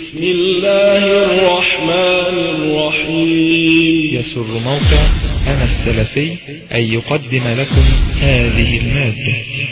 بسم الله الرحمن الرحيم. يسر موقع أنا السلفي أن يقدم لكم هذه المادة.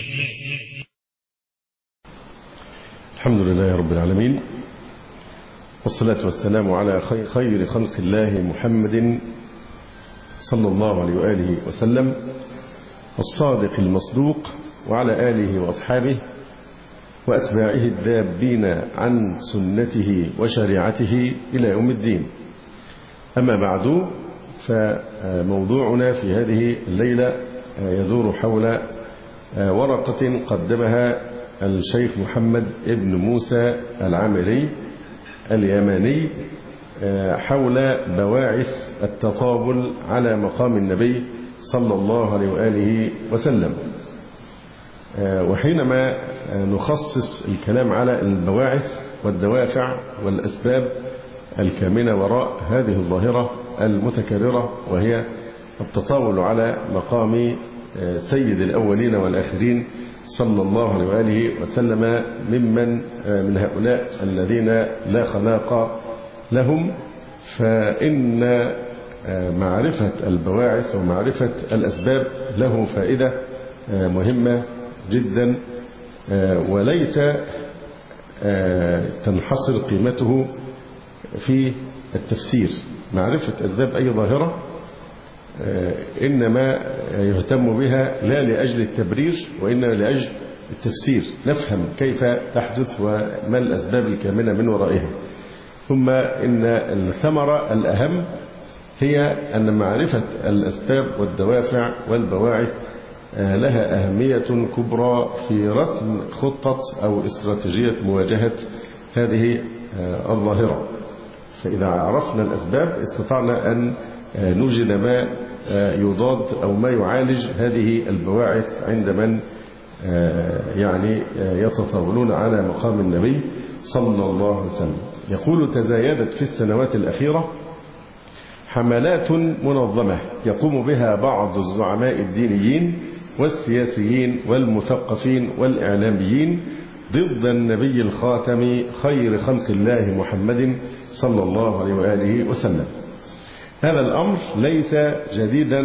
الحمد لله رب العالمين، والصلاة والسلام على خير خلق الله محمد صلى الله عليه وآله وسلم، الصادق المصدوق، وعلى آله وأصحابه وأتباعه الدابين عن سنته وشريعته إلى يوم الدين. أما بعد، فموضوعنا في هذه الليلة يدور حول ورقة قدمها الشيخ محمد ابن موسى العامري اليماني حول بواعث التطاول على مقام النبي صلى الله عليه وآله وسلم. وحينما نخصص الكلام على البواعث والدوافع والأسباب الكامنة وراء هذه الظاهرة المتكررة، وهي التطاول على مقام سيد الأولين والآخرين صلى الله عليه وآله وسلم، من هؤلاء الذين لا خلاق لهم، فإن معرفة البواعث ومعرفة الأسباب له فائدة مهمة جدا، وليس تنحصر قيمته في التفسير. معرفة أسباب أي ظاهرة إنما يهتم بها لا لأجل التبرير، وإنما لأجل التفسير، نفهم كيف تحدث وما الأسباب الكامنة من ورائها. ثم إن الثمرة الأهم هي أن معرفة الأسباب والدوافع والبواعث لها أهمية كبرى في رسم خطة أو استراتيجية مواجهة هذه الظاهرة. فإذا عرفنا الأسباب استطعنا أن نوجد ما يضاد أو ما يعالج هذه البواعث عند من يتطاولون على مقام النبي صلى الله عليه وسلم. يقول: تزايدت في السنوات الأخيرة حملات منظمة يقوم بها بعض الزعماء الدينيين والسياسيين والمثقفين والإعلاميين ضد النبي الخاتم خير خلق الله محمد صلى الله عليه وآله وسلم. هذا الأمر ليس جديدا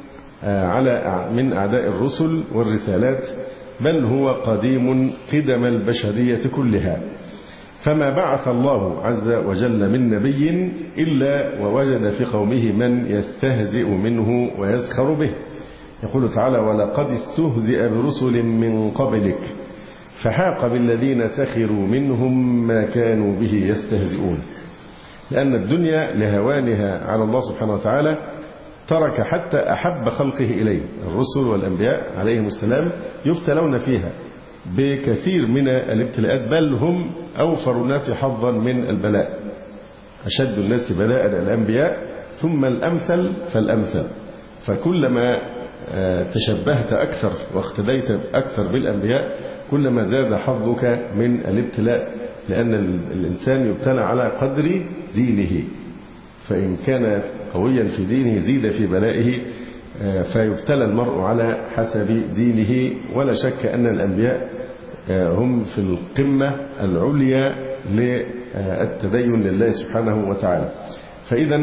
من أعداء الرسل والرسالات، بل هو قديم قدم البشرية كلها. فما بعث الله عز وجل من نبي إلا ووجد في قومه من يستهزئ منه ويسخر به. يقول تعالى: ولقد استهزئ برسل من قبلك فحاق بالذين سخروا منهم ما كانوا به يستهزئون. لأن الدنيا لهوانها على الله سبحانه وتعالى ترك حتى أحب خلقه إليه الرسل والأنبياء عليهم السلام يبتلون فيها بكثير من الابتلاءات، بل هم أوفر الناس حظا من البلاء. أشد الناس بلاء الأنبياء، ثم الأمثل فالأمثل. فكلما تشبهت أكثر واقتديت أكثر بالأنبياء كلما زاد حظك من الابتلاء، لأن الإنسان يبتلى على قدر دينه، فإن كان قويا في دينه زيد في بلائه، فيبتلى المرء على حسب دينه. ولا شك أن الأنبياء هم في القمة العليا للتدين لله سبحانه وتعالى. فإذا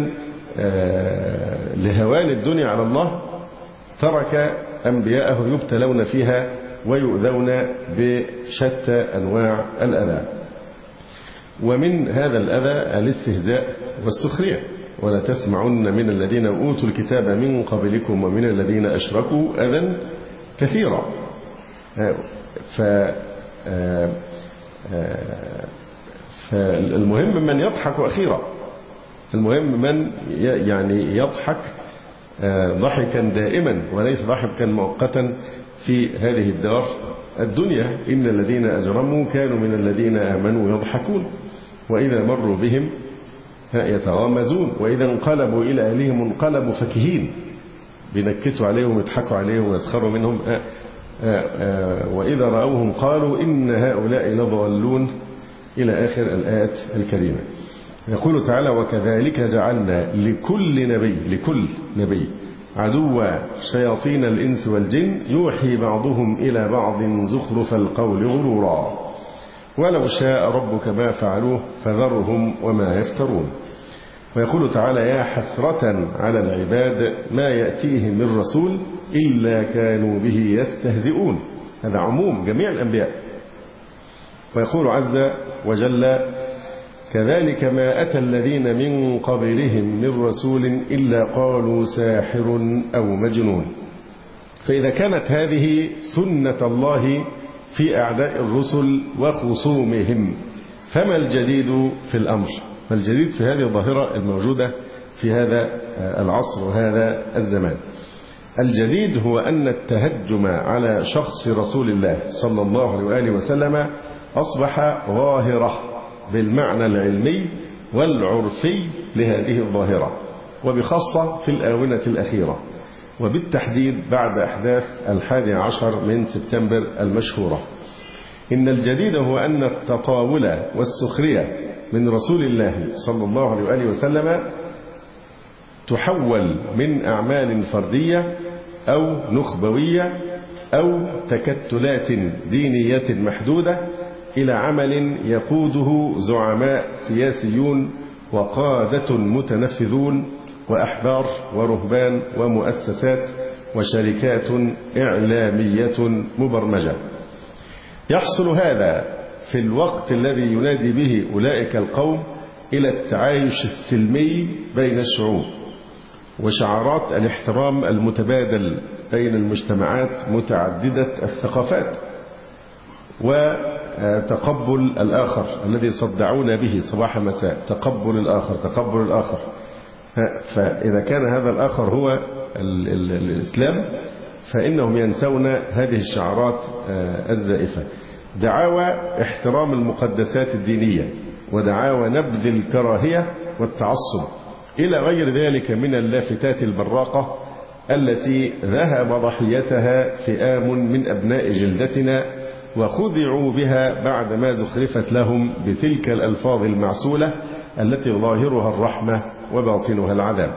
لهوان الدنيا على الله ترك أنبياءه يبتلون فيها ويؤذون بشتى أنواع الأذى. ومن هذا الأذى الاستهزاء والسخرية. ولا تسمعن من الذين أوتوا الكتاب من قبلكم ومن الذين أشركوا أذى كثيرا. فالمهم من يضحك أخيرا، المهم من يضحك ضحكا دائما وليس ضحكا مؤقتا في هذه الدار الدنيا. إن الذين أجرموا كانوا من الذين آمنوا يضحكون وإذا مروا بهم يتغامزون وإذا انقلبوا إلى أهلهم انقلبوا فكهين. بينكتوا عليهم يضحكوا عليهم ويسخروا منهم. وإذا رأوهم قالوا إن هؤلاء لضالون، إلى آخر الآيات الكريمة. يقول تعالى: وكذلك جعلنا لكل نبي عدوا شياطين الإنس والجن يوحي بعضهم إلى بعض زخرف القول غرورا ولو شاء ربك ما فعلوه فذرهم وما يفترون. ويقول تعالى: يا حسرة على العباد ما يأتيهم من رسول إلا كانوا به يستهزئون. هذا عموم جميع الأنبياء. ويقول عز وجل: كذلك ما أتى الذين من قبلهم من رسول إلا قالوا ساحر أو مجنون. فإذا كانت هذه سنة الله في أعداء الرسل وخصومهم، فما الجديد في الأمر؟ ما الجديد في هذه الظاهرة الموجودة في هذا العصر وهذا الزمان؟ الجديد هو أن التهجم على شخص رسول الله صلى الله عليه وآله وسلم أصبح ظاهرة بالمعنى العلمي والعرفي لهذه الظاهرة، وبخاصة في الآونة الأخيرة، وبالتحديد بعد أحداث 11 من سبتمبر المشهورة. إن الجديد هو أن التطاول والسخرية من رسول الله صلى الله عليه وآله وسلم تحول من أعمال فردية أو نخبوية أو تكتلات دينية محدودة إلى عمل يقوده زعماء سياسيون وقادة متنفذون وأحبار ورهبان ومؤسسات وشركات إعلامية مبرمجة. يحصل هذا في الوقت الذي ينادي به أولئك القوم إلى التعايش السلمي بين الشعوب، وشعارات الاحترام المتبادل بين المجتمعات متعددة الثقافات، وتقبل الآخر الذي صدعونا به صباح مساء: تقبل الآخر، تقبل الآخر. فإذا كان هذا الآخر هو الإسلام فإنهم ينسون هذه الشعارات الزائفة. دعاوى احترام المقدسات الدينية ودعاوى نبذ الكراهية والتعصب إلى غير ذلك من اللافتات البراقة التي ذهب ضحيتها فئام من أبناء جلدتنا وخدعوا بها بعدما زخرفت لهم بتلك الألفاظ المعسولة التي ظاهرها الرحمة وباطنها العذاب.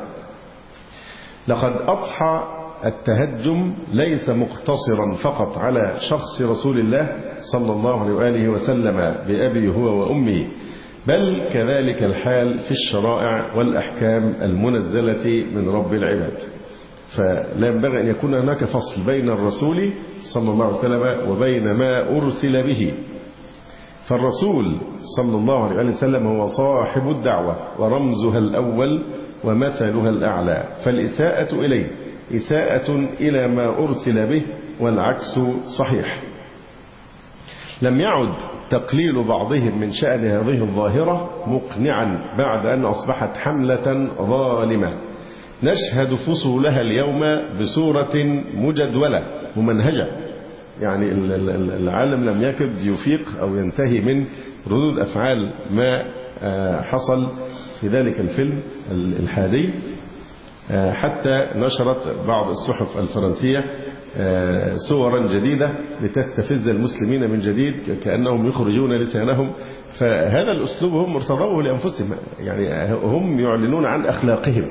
لقد أضحى التهجم ليس مقتصرا فقط على شخص رسول الله صلى الله عليه وآله وسلم بأبي هو وأمي، بل كذلك الحال في الشرائع والأحكام المنزلة من رب العباد. فلا ينبغي أن يكون هناك فصل بين الرسول صلى الله عليه وسلم وبين ما أرسل به. فالرسول صلى الله عليه وسلم هو صاحب الدعوة ورمزها الأول ومثلها الأعلى، فالإساءة إليه إساءة إلى ما أرسل به والعكس صحيح. لم يعد تقليل بعضهم من شأن هذه الظاهرة مقنعا بعد أن أصبحت حملة ظالمة نشهد فصولها اليوم بصورة مجدولة ممنهجة. يعني العالم لم يكد يفيق أو ينتهي من ردود أفعال ما حصل في ذلك الفيلم الحادي، حتى نشرت بعض الصحف الفرنسية صورا جديدة لتستفز المسلمين من جديد كأنهم يخرجون لسانهم. فهذا الأسلوب هم ارتضوه لأنفسهم، يعني هم يعلنون عن أخلاقهم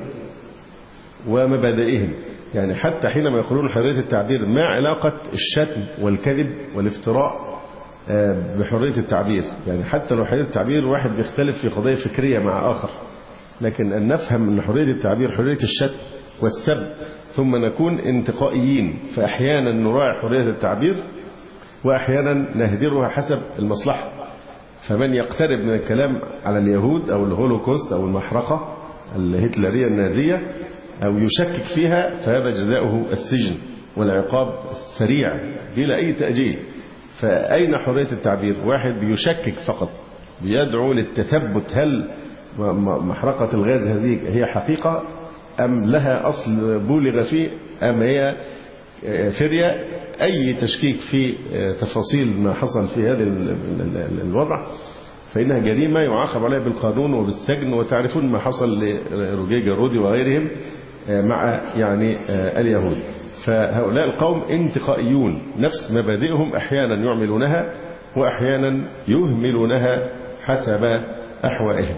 ومبادئهم. يعني حتى حينما يقولون حرية التعبير، ما علاقة الشتم والكذب والافتراء بحرية التعبير؟ يعني حتى لو حرية التعبير واحد بيختلف في قضية فكرية مع آخر، لكن أن نفهم أن حرية التعبير حرية الشتم والسب، ثم نكون انتقائيين، فأحيانا نراعي حرية التعبير وأحيانا نهدرها حسب المصلحة. فمن يقترب من الكلام على اليهود أو الهولوكوست أو المحرقة الهتلرية النازية أو يشكك فيها فهذا جزاؤه السجن والعقاب السريع بلا أي تأجيل. فأين حرية التعبير؟ واحد بيشكك فقط، بيدعو للتثبت هل محرقة الغاز هذه هي حقيقة أم لها أصل بولغ فيه أم هي فرية. أي تشكيك في تفاصيل ما حصل في هذا الوضع فإنها جريمة يعاقب عليها بالقانون وبالسجن. وتعرفون ما حصل لروجيه جارودي وغيرهم مع يعني اليهود. فهؤلاء القوم انتقائيون، نفس مبادئهم أحيانا يعملونها وأحيانا يهملونها حسب أحوائهم.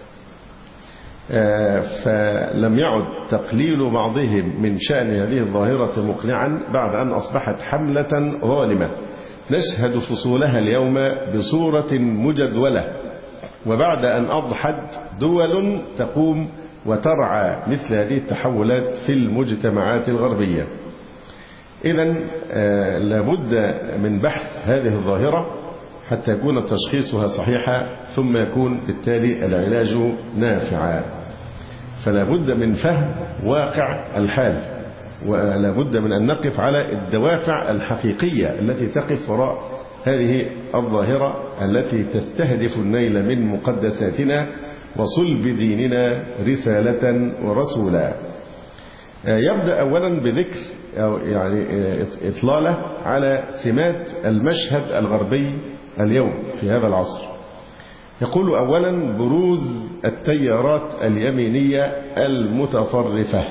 فلم يعد تقليل بعضهم من شأن هذه الظاهرة مقنعا بعد أن أصبحت حملة ظالمة نشهد فصولها اليوم بصورة مجدولة، وبعد أن أضحت دول تقوم وترعى مثل هذه التحولات في المجتمعات الغربية. إذن لابد من بحث هذه الظاهرة حتى يكون تشخيصها صحيحا، ثم يكون بالتالي العلاج نافعا. فلا بد من فهم واقع الحال، ولا بد من أن نقف على الدوافع الحقيقية التي تقف وراء هذه الظاهرة التي تستهدف النيل من مقدساتنا وصلب ديننا رسالة ورسولا. يبدأ أولا بذكر أو يعني إطلالة على سمات المشهد الغربي اليوم في هذا العصر. يقول أولا بروز التيارات اليمينية المتطرفة.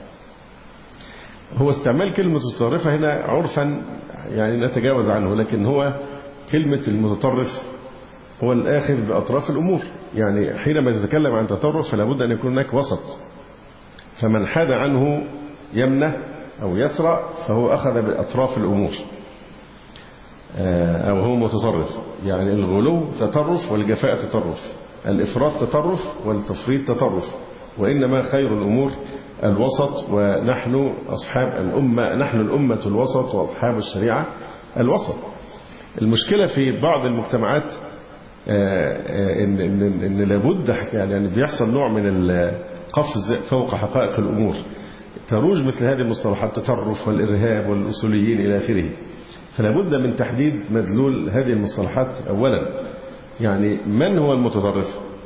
هو استعمال كلمة متطرفة هنا عرفا يعني نتجاوز عنه، لكن هو كلمة المتطرف هو الآخذ بأطراف الأمور. يعني حينما تتكلم عن تطرف فلا بد أن يكون هناك وسط، فمن حاد عنه يمنة أو يسرى فهو أخذ بأطراف الأمور، أو هو متطرف. يعني الغلو تطرف والجفاء تطرف، الإفراط تطرف والتفريط تطرف، وإنما خير الأمور الوسط، ونحن أصحاب الأمة، نحن الأمة الوسط وأصحاب الشريعة الوسط. المشكلة في بعض المجتمعات إن لابد يعني بيحصل نوع من القفز فوق حقائق الأمور، تروج مثل هذه المصطلحات التطرف والإرهاب والأصوليين إلى آخره. فلا بد من تحديد مدلول هذه المصطلحات أولا. يعني من هو المتطرف؟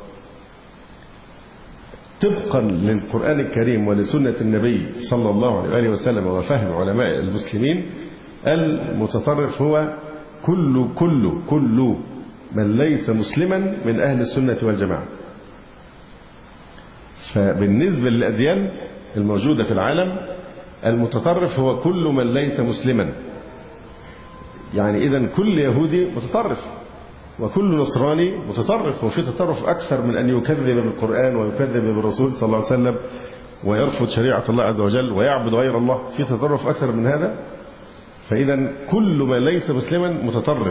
طبقا للقرآن الكريم ولسنة النبي صلى الله عليه وسلم وفهم علماء المسلمين، المتطرف هو كل من ليس مسلما من أهل السنة والجماعة. فبالنسبة للأديان الموجودة في العالم، المتطرف هو كل من ليس مسلما. يعني إذن كل يهودي متطرف، وكل نصراني متطرف. وفي تطرف أكثر من أن يكذب بالقرآن ويكذب بالرسول صلى الله عليه وسلم ويرفض شريعة الله عز وجل ويعبد غير الله. في تطرف أكثر من هذا. فإذا كل من ليس مسلما متطرف.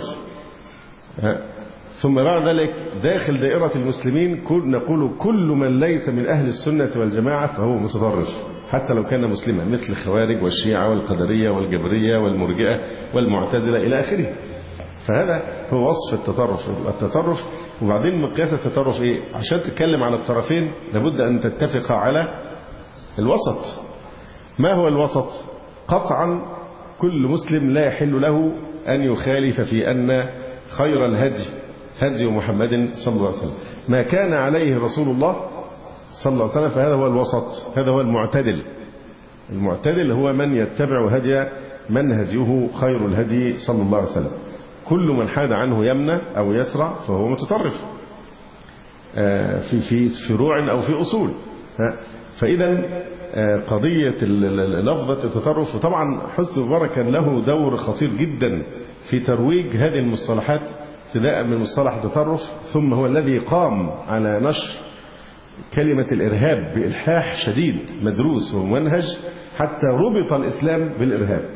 ثم بعد ذلك داخل دائرة المسلمين نقول كل من ليس من أهل السنة والجماعة فهو متطرف، حتى لو كان مسلما، مثل الخوارج والشيعة والقدرية والجبرية والمرجئة والمعتزلة إلى آخره. فهذا هو وصف التطرف. وبعدين مقياس التطرف إيه؟ عشان تتكلم على الطرفين لابد أن تتفق على الوسط. ما هو الوسط؟ قطعا كل مسلم لا يحل له أن يخالف في أن خير الهدي هدي محمد صلى الله عليه وسلم، ما كان عليه رسول الله صلى الله عليه وسلم، فهذا هو الوسط، هذا هو المعتدل. المعتدل هو من يتبع هدي من هديه خير الهدي صلى الله عليه وسلم. كل من حاد عنه يمنى أو يسرى فهو متطرف في فروع أو في أصول. فإذا قضية لفظة التطرف، وطبعا حسني مبارك كان له دور خطير جدا في ترويج هذه المصطلحات، ابتداء من مصطلح التطرف، ثم هو الذي قام على نشر كلمة الإرهاب بإلحاح شديد مدروس ومنهج، حتى ربط الإسلام بالإرهاب.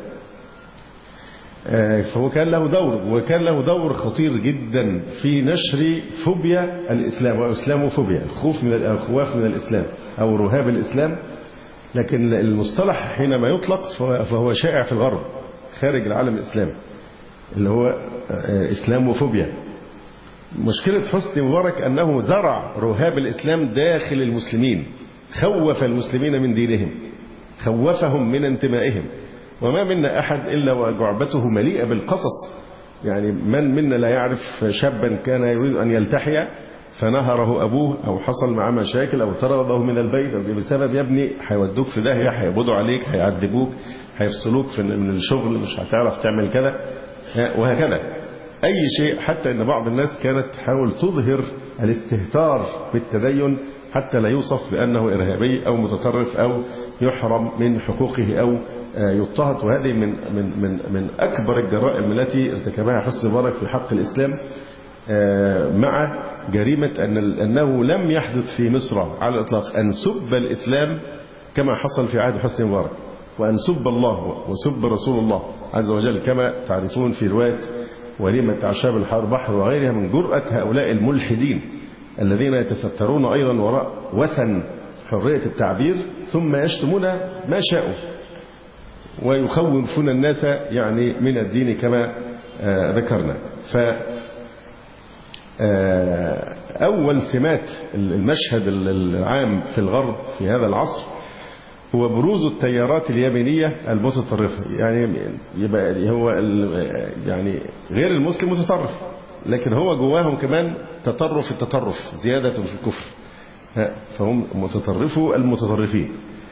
فهو كان له دور، وكان له دور خطير جدا في نشر فوبيا الإسلام وإسلاموفوبيا، الخوف من الإسلام أو رهاب الإسلام. لكن المصطلح حينما يطلق فهو شائع في الغرب خارج العالم الإسلامي، اللي هو إسلاموفوبيا. مشكلة حسني مبارك أنه زرع رهاب الإسلام داخل المسلمين، خوف المسلمين من دينهم، خوفهم من انتمائهم. وما منا أحد إلا وجعبته مليئة بالقصص. يعني من منا لا يعرف شابا كان يريد أن يلتحي فنهره أبوه، أو حصل معه مشاكل، أو طرده من البيت، أو بسبب يا ابني هيودوك في داهية، هيقبضوا عليك، هيعذبوك، هيفصلوك من الشغل، مش هتعرف تعمل كذا، وهكذا. أي شيء، حتى أن بعض الناس كانت تحاول تظهر الاستهتار بالتدين حتى لا يوصف بأنه إرهابي أو متطرف أو يحرم من حقوقه أو يضطهد. وهذه من أكبر الجرائم التي ارتكبها حسني مبارك في حق الإسلام، مع جريمة أنه لم يحدث في مصر على الإطلاق أن سب الإسلام كما حصل في عهد حسني مبارك، وأن سب الله وسب رسول الله عز وجل، كما تعرفون في رواية وليمة أعشاب البحر وغيرها من جرأة هؤلاء الملحدين الذين يتسترون أيضا وراء وثن حرية التعبير ثم يشتمون ما شاءوا ويخوفون الناس يعني من الدين كما ذكرنا. أول سمات المشهد العام في الغرب في هذا العصر هو بروز التيارات اليمينية المتطرفة. يعني يبقى هو يعني غير المسلم متطرف، لكن هو جواهم كمان التطرف زيادة في الكفر، فهم متطرفوا المتطرفين،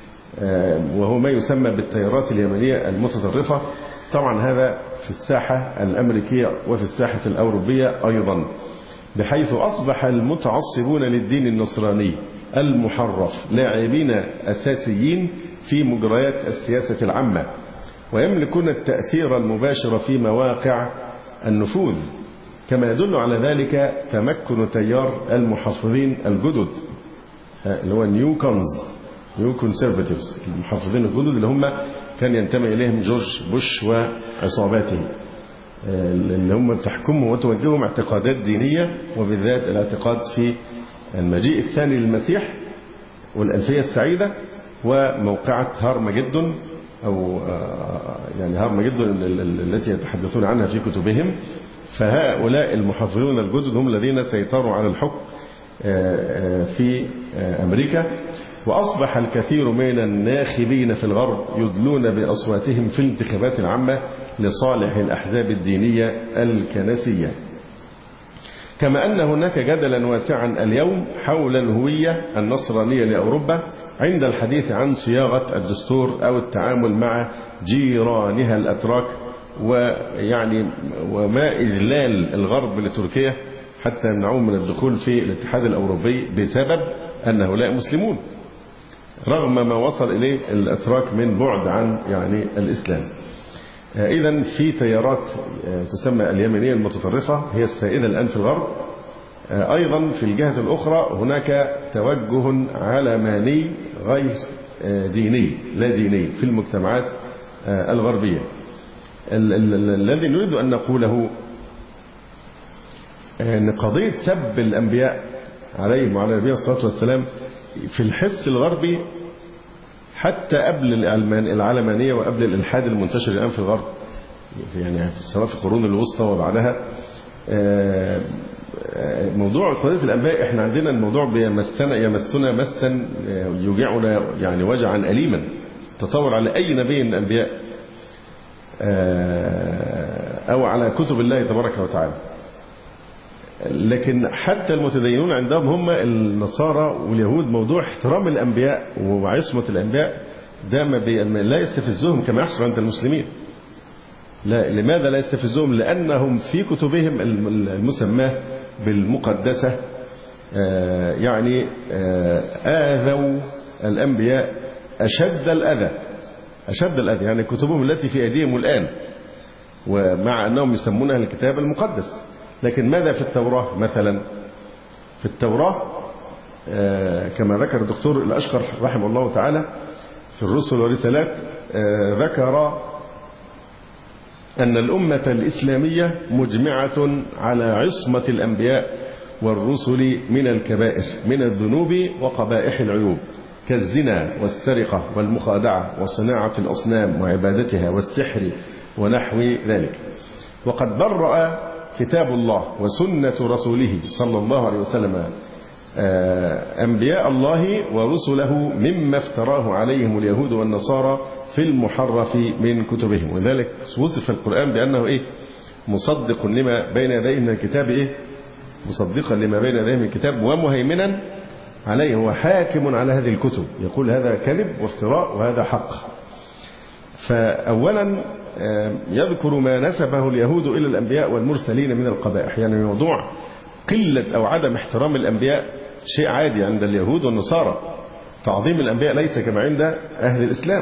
وهو ما يسمى بالتيارات اليمنية المتطرفة. طبعا هذا في الساحة الأمريكية وفي الساحة الأوروبية أيضا، بحيث أصبح المتعصبون للدين النصراني المحرف لاعبين أساسيين في مجريات السياسة العامة، ويملكون التأثير المباشر في مواقع النفوذ، كما يدل على ذلك تمكن تيار المحافظين الجدد اللي هو نيو كونسرفاتيفز، المحافظين الجدد اللي هم كان ينتمي إليهم جورج بوش وعصاباته، اللي هم بتحكمهم وتوجههم اعتقادات دينية، وبالذات الاعتقاد في المجيء الثاني للمسيح والألفية السعيدة وموقعة هارمجدون، أو يعني هارمجدون التي يتحدثون عنها في كتبهم. فهؤلاء المحافظون الجدد هم الذين سيطروا على الحكم في أمريكا، وأصبح الكثير من الناخبين في الغرب يدلون بأصواتهم في الانتخابات العامة لصالح الأحزاب الدينية الكنسية. كما أن هناك جدلا واسعا اليوم حول الهوية النصرانية لأوروبا عند الحديث عن صياغة الدستور أو التعامل مع جيرانها الأتراك، ويعني وما إذلال الغرب لتركيا حتى يمنعوهم من الدخول في الاتحاد الأوروبي بسبب أن هؤلاء مسلمون، رغم ما وصل إليه الأتراك من بعد عن يعني الإسلام. إذن في تيارات تسمى اليمينية المتطرفة هي السائدة الآن في الغرب. أيضا في الجهة الأخرى هناك توجه علماني غير ديني، لا ديني في المجتمعات الغربية. الذي نريد أن نقوله أن قضية سب الأنبياء عليهم وعلى نبينا الصلاة والسلام في الحس الغربي حتى قبل العلمانية وقبل الإلحاد المنتشر الآن في الغرب، يعني سواء في القرون الوسطى وبعدها، موضوع قضية الأنبياء احنا عندنا الموضوع يمسنا مسا يوجعنا يعني وجعا أليما، تطور على أي نبي من الأنبياء أو على كتب الله تبارك وتعالى. لكن حتى المتدينون عندهم هم النصارى واليهود موضوع احترام الأنبياء وعصمة الأنبياء ده لا يستفزهم كما يحصل عند المسلمين. لا، لماذا لا يستفزهم؟ لأنهم في كتبهم المسماة بالمقدسة يعني آذوا الأنبياء أشد الأذى، يعني كتبهم التي في أيديهم الآن، ومع أنهم يسمونها الكتاب المقدس. لكن ماذا في التوراة مثلا؟ في التوراة كما ذكر الدكتور الأشقر رحمه الله تعالى في الرسل والرسالات، ذكر أن الأمة الإسلامية مجمعة على عصمة الأنبياء والرسل من الكبائر، من الذنوب وقبائح العيوب كالزنا والسرقة والمخادعة وصناعة الأصنام وعبادتها والسحر ونحو ذلك. وقد برأ كتاب الله وسنة رسوله صلى الله عليه وسلم أنبياء الله ورسله مما افتراه عليهم اليهود والنصارى في المحرف من كتبهم. ولذلك وصف القرآن بأنه مصدق لما بين يديه من الكتاب، مصدقا لما بين يديه من الكتاب ومهيمنا عليه، هو حاكم على هذه الكتب، يقول هذا كذب وافتراء وهذا حق. فأولا يذكر ما نسبه اليهود إلى الأنبياء والمرسلين من القبائح، يعني موضوع قلة أو عدم احترام الأنبياء شيء عادي عند اليهود والنصارى، تعظيم الأنبياء ليس كما عند أهل الإسلام.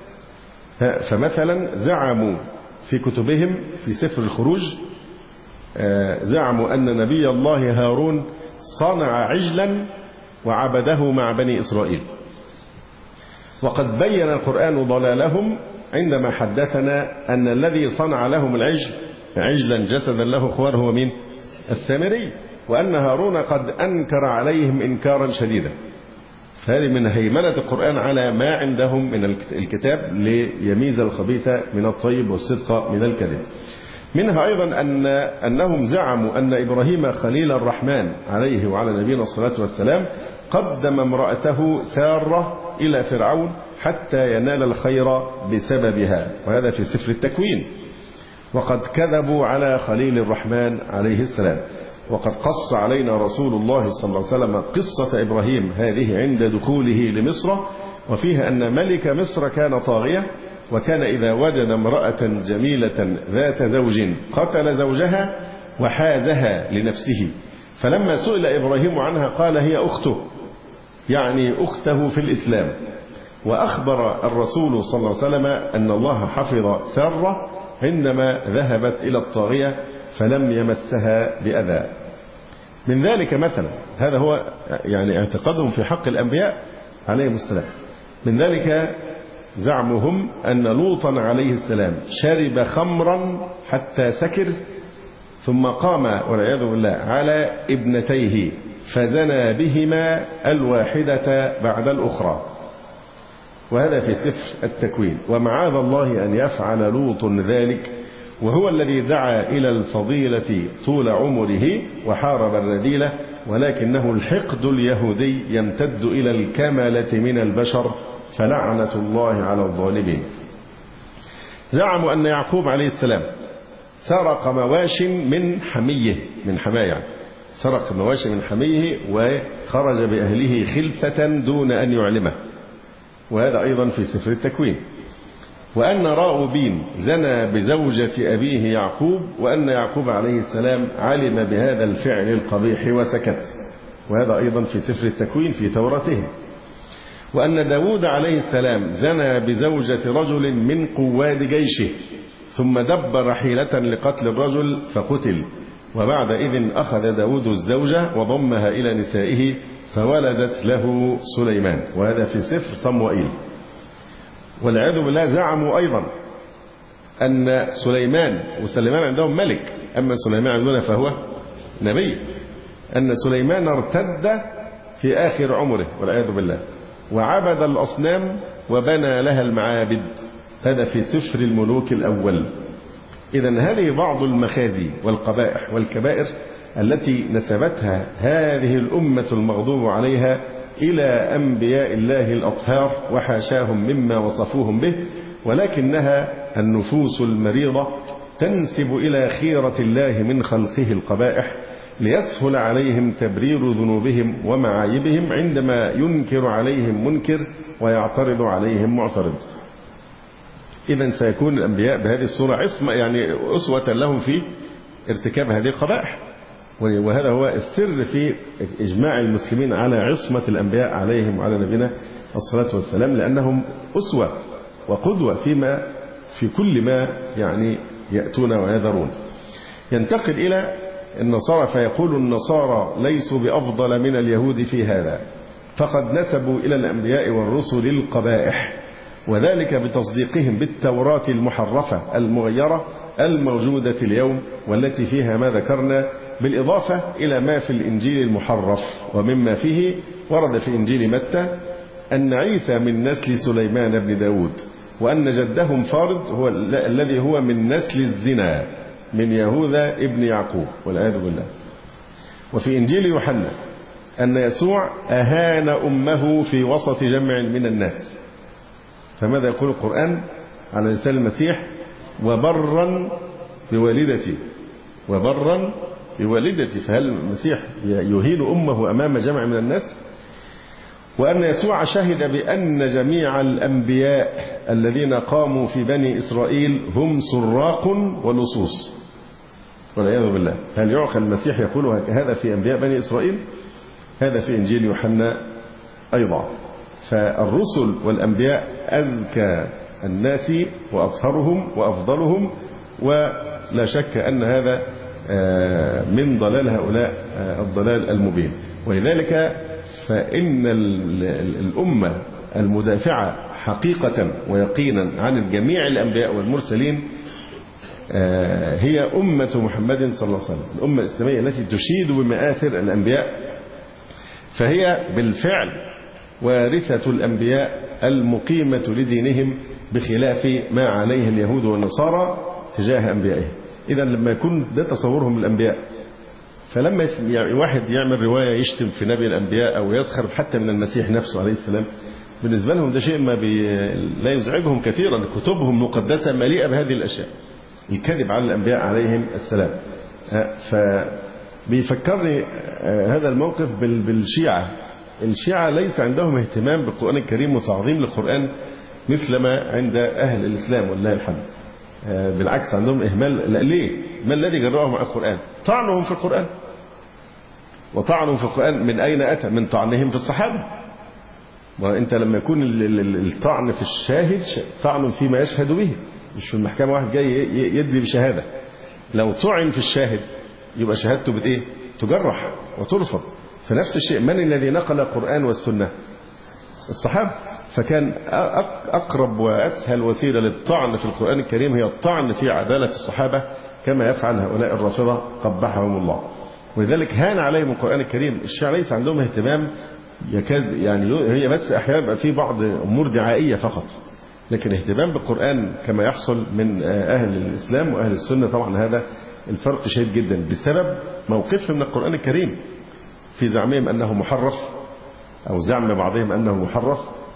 فمثلا زعموا في كتبهم في سفر الخروج، زعموا أن نبي الله هارون صنع عجلا وعبده مع بني إسرائيل، وقد بين القرآن ضلالهم عندما حدثنا أن الذي صنع لهم العجل عجلا جسدا له خوار هو مين؟ السامري. وأن هارون قد أنكر عليهم إنكارا شديدا. فهذه من هيمنة القرآن على ما عندهم من الكتاب ليميز الخبيث من الطيب والصدق من الكذب. منها أيضا أنهم زعموا أن إبراهيم خليل الرحمن عليه وعلى نبينا الصلاة والسلام قدم امرأته سارة إلى فرعون حتى ينال الخير بسببها، وهذا في سفر التكوين. وقد كذبوا على خليل الرحمن عليه السلام. وقد قص علينا رسول الله صلى الله عليه وسلم قصة إبراهيم هذه عند دخوله لمصر، وفيها أن ملك مصر كان طاغية، وكان إذا وجد امرأة جميلة ذات زوج قتل زوجها وحازها لنفسه. فلما سئل إبراهيم عنها قال هي أخته، يعني أخته في الإسلام. وأخبر الرسول صلى الله عليه وسلم أن الله حفظ سارة عندما ذهبت إلى الطاغية فلم يمسها بأذى. من ذلك مثلا، هذا هو يعني اعتقادهم في حق الأنبياء عليهم السلام. من ذلك زعمهم أن لوطا عليه السلام شرب خمرا حتى سكر، ثم قام والعياذ بالله على ابنتيه فزنى بهما الواحدة بعد الأخرى، وهذا في سفر التكوين. ومعاذ الله أن يفعل لوط ذلك، وهو الذي دعا إلى الفضيلة طول عمره وحارب الرذيلة، ولكنه الحقد اليهودي يمتد إلى الكمالة من البشر، فلعنة الله على الظالمين. زعموا أن يعقوب عليه السلام سرق مواش من حميه، من حماية، سرق مواش من حميه وخرج بأهله خلفة دون أن يعلمه، وهذا أيضا في سفر التكوين. وأن راؤوبين زنى بزوجة أبيه يعقوب، وأن يعقوب عليه السلام علم بهذا الفعل القبيح وسكت، وهذا أيضا في سفر التكوين في توراته. وأن داود عليه السلام زنى بزوجة رجل من قواد جيشه، ثم دبر حيلة لقتل الرجل فقتل، وبعد إذن أخذ داود الزوجة وضمها إلى نسائه فولدت له سليمان، وهذا في سفر صموئيل. والعياذ بالله زعموا أيضا أن سليمان، وسليمان عندهم ملك، أما سليمان عندنا فهو نبي، أن سليمان ارتد في آخر عمره والعياذ بالله وعبد الأصنام وبنى لها المعابد، هذا في سفر الملوك الأول. إذن هذه بعض المخازي والقبائح والكبائر التي نسبتها هذه الأمة المغضوب عليها إلى أنبياء الله الأطهار وحاشاهم مما وصفوهم به، ولكنها النفوس المريضة تنسب إلى خيرة الله من خلقه القبائح ليسهل عليهم تبرير ذنوبهم ومعايبهم عندما ينكر عليهم منكر ويعترض عليهم معترض. إذن سيكون الأنبياء بهذه الصورة عصمة، يعني أسوة لهم في ارتكاب هذه القبائح، وهذا هو السر في إجماع المسلمين على عصمة الأنبياء عليهم وعلى نبينا الصلاة والسلام، لأنهم أسوة وقدوة في كل ما يعني يأتون ويذرون. ينتقل إلى النصارى فيقول النصارى ليسوا بأفضل من اليهود في هذا، فقد نسبوا إلى الأنبياء والرسل القبائح، وذلك بتصديقهم بالتوراة المحرفة المغيرة الموجودة اليوم، والتي فيها ما ذكرنا، بالإضافة إلى ما في الإنجيل المحرف. ومما فيه ورد في إنجيل متى أن عيسى من نسل سليمان بن داود، وأن جدهم فارض هو الذي هو من نسل الزنا من يهوذا ابن يعقوب والعياذ بالله. وفي إنجيل يوحنا أن يسوع أهان أمه في وسط جمع من الناس، فماذا يقول القرآن على لسان المسيح؟ وبرا بوالدتي، وبرا بوالدتي. فهل المسيح يهين أمه أمام جمع من الناس؟ وأن يسوع شهد بأن جميع الأنبياء الذين قاموا في بني إسرائيل هم سراق ولصوص والعياذ بالله. هل يعقل المسيح يقول هذا في أنبياء بني إسرائيل؟ هذا في إنجيل يوحنا أيضا. فالرسل والأنبياء أزكى الناس وأطهرهم وأفضلهم، ولا شك أن هذا من ضلال هؤلاء الضلال المبين. ولذلك فإن الأمة المدافعة حقيقة ويقينا عن جميع الأنبياء والمرسلين هي أمة محمد صلى الله عليه وسلم، الأمة الإسلامية التي تشيد بمآثر الأنبياء، فهي بالفعل وارثة الأنبياء المقيمة لدينهم بخلاف ما عليه اليهود والنصارى تجاه أنبيائهم. إذا لما يكون ده تصورهم الأنبياء، فلما واحد يعمل رواية يشتم في نبي الأنبياء أو يسخر حتى من المسيح نفسه عليه السلام، بالنسبة لهم ده شيء لا يزعجهم كثيرا. كتبهم مقدسة مليئة بهذه الأشياء، الكذب على الأنبياء عليهم السلام. فبيفكرني هذا الموقف بالشيعة. الشيعة ليس عندهم اهتمام بالقرآن الكريم وتعظيم للقرآن مثل ما عند أهل الإسلام والله الحمد. بالعكس عندهم إهمال. ليه؟ ما الذي جرأهم على القرآن؟ طعنهم في القرآن. وطعنهم في القرآن من أين أتى؟ من طعنهم في الصحابة. وأنت لما يكون الطعن في الشاهد طعن فيما يشهد به، مش في المحكمة واحد جاي يدلي بشهادة. لو طعن في الشاهد يبقى شهادته بإيه؟ تجرح وترفض. فنفس الشيء، من الذي نقل القرآن والسنة؟ الصحابة. فكان أقرب وأسهل وسيلة للطعن في القرآن الكريم هي الطعن في عدالة الصحابة، كما يفعل هؤلاء الرافضة قبحهم الله. ولذلك هان عليهم القرآن الكريم. الشيعة ليس عندهم اهتمام يكاد، يعني هي بس أحيانا يبقى في بعض أمور دعائية فقط، لكن اهتمام بالقرآن كما يحصل من أهل الإسلام وأهل السنة طبعا هذا الفرق شديد جدا بسبب موقفهم من القرآن الكريم في زعمهم أنه محرف، أو زعم بعضهم أنه محرف،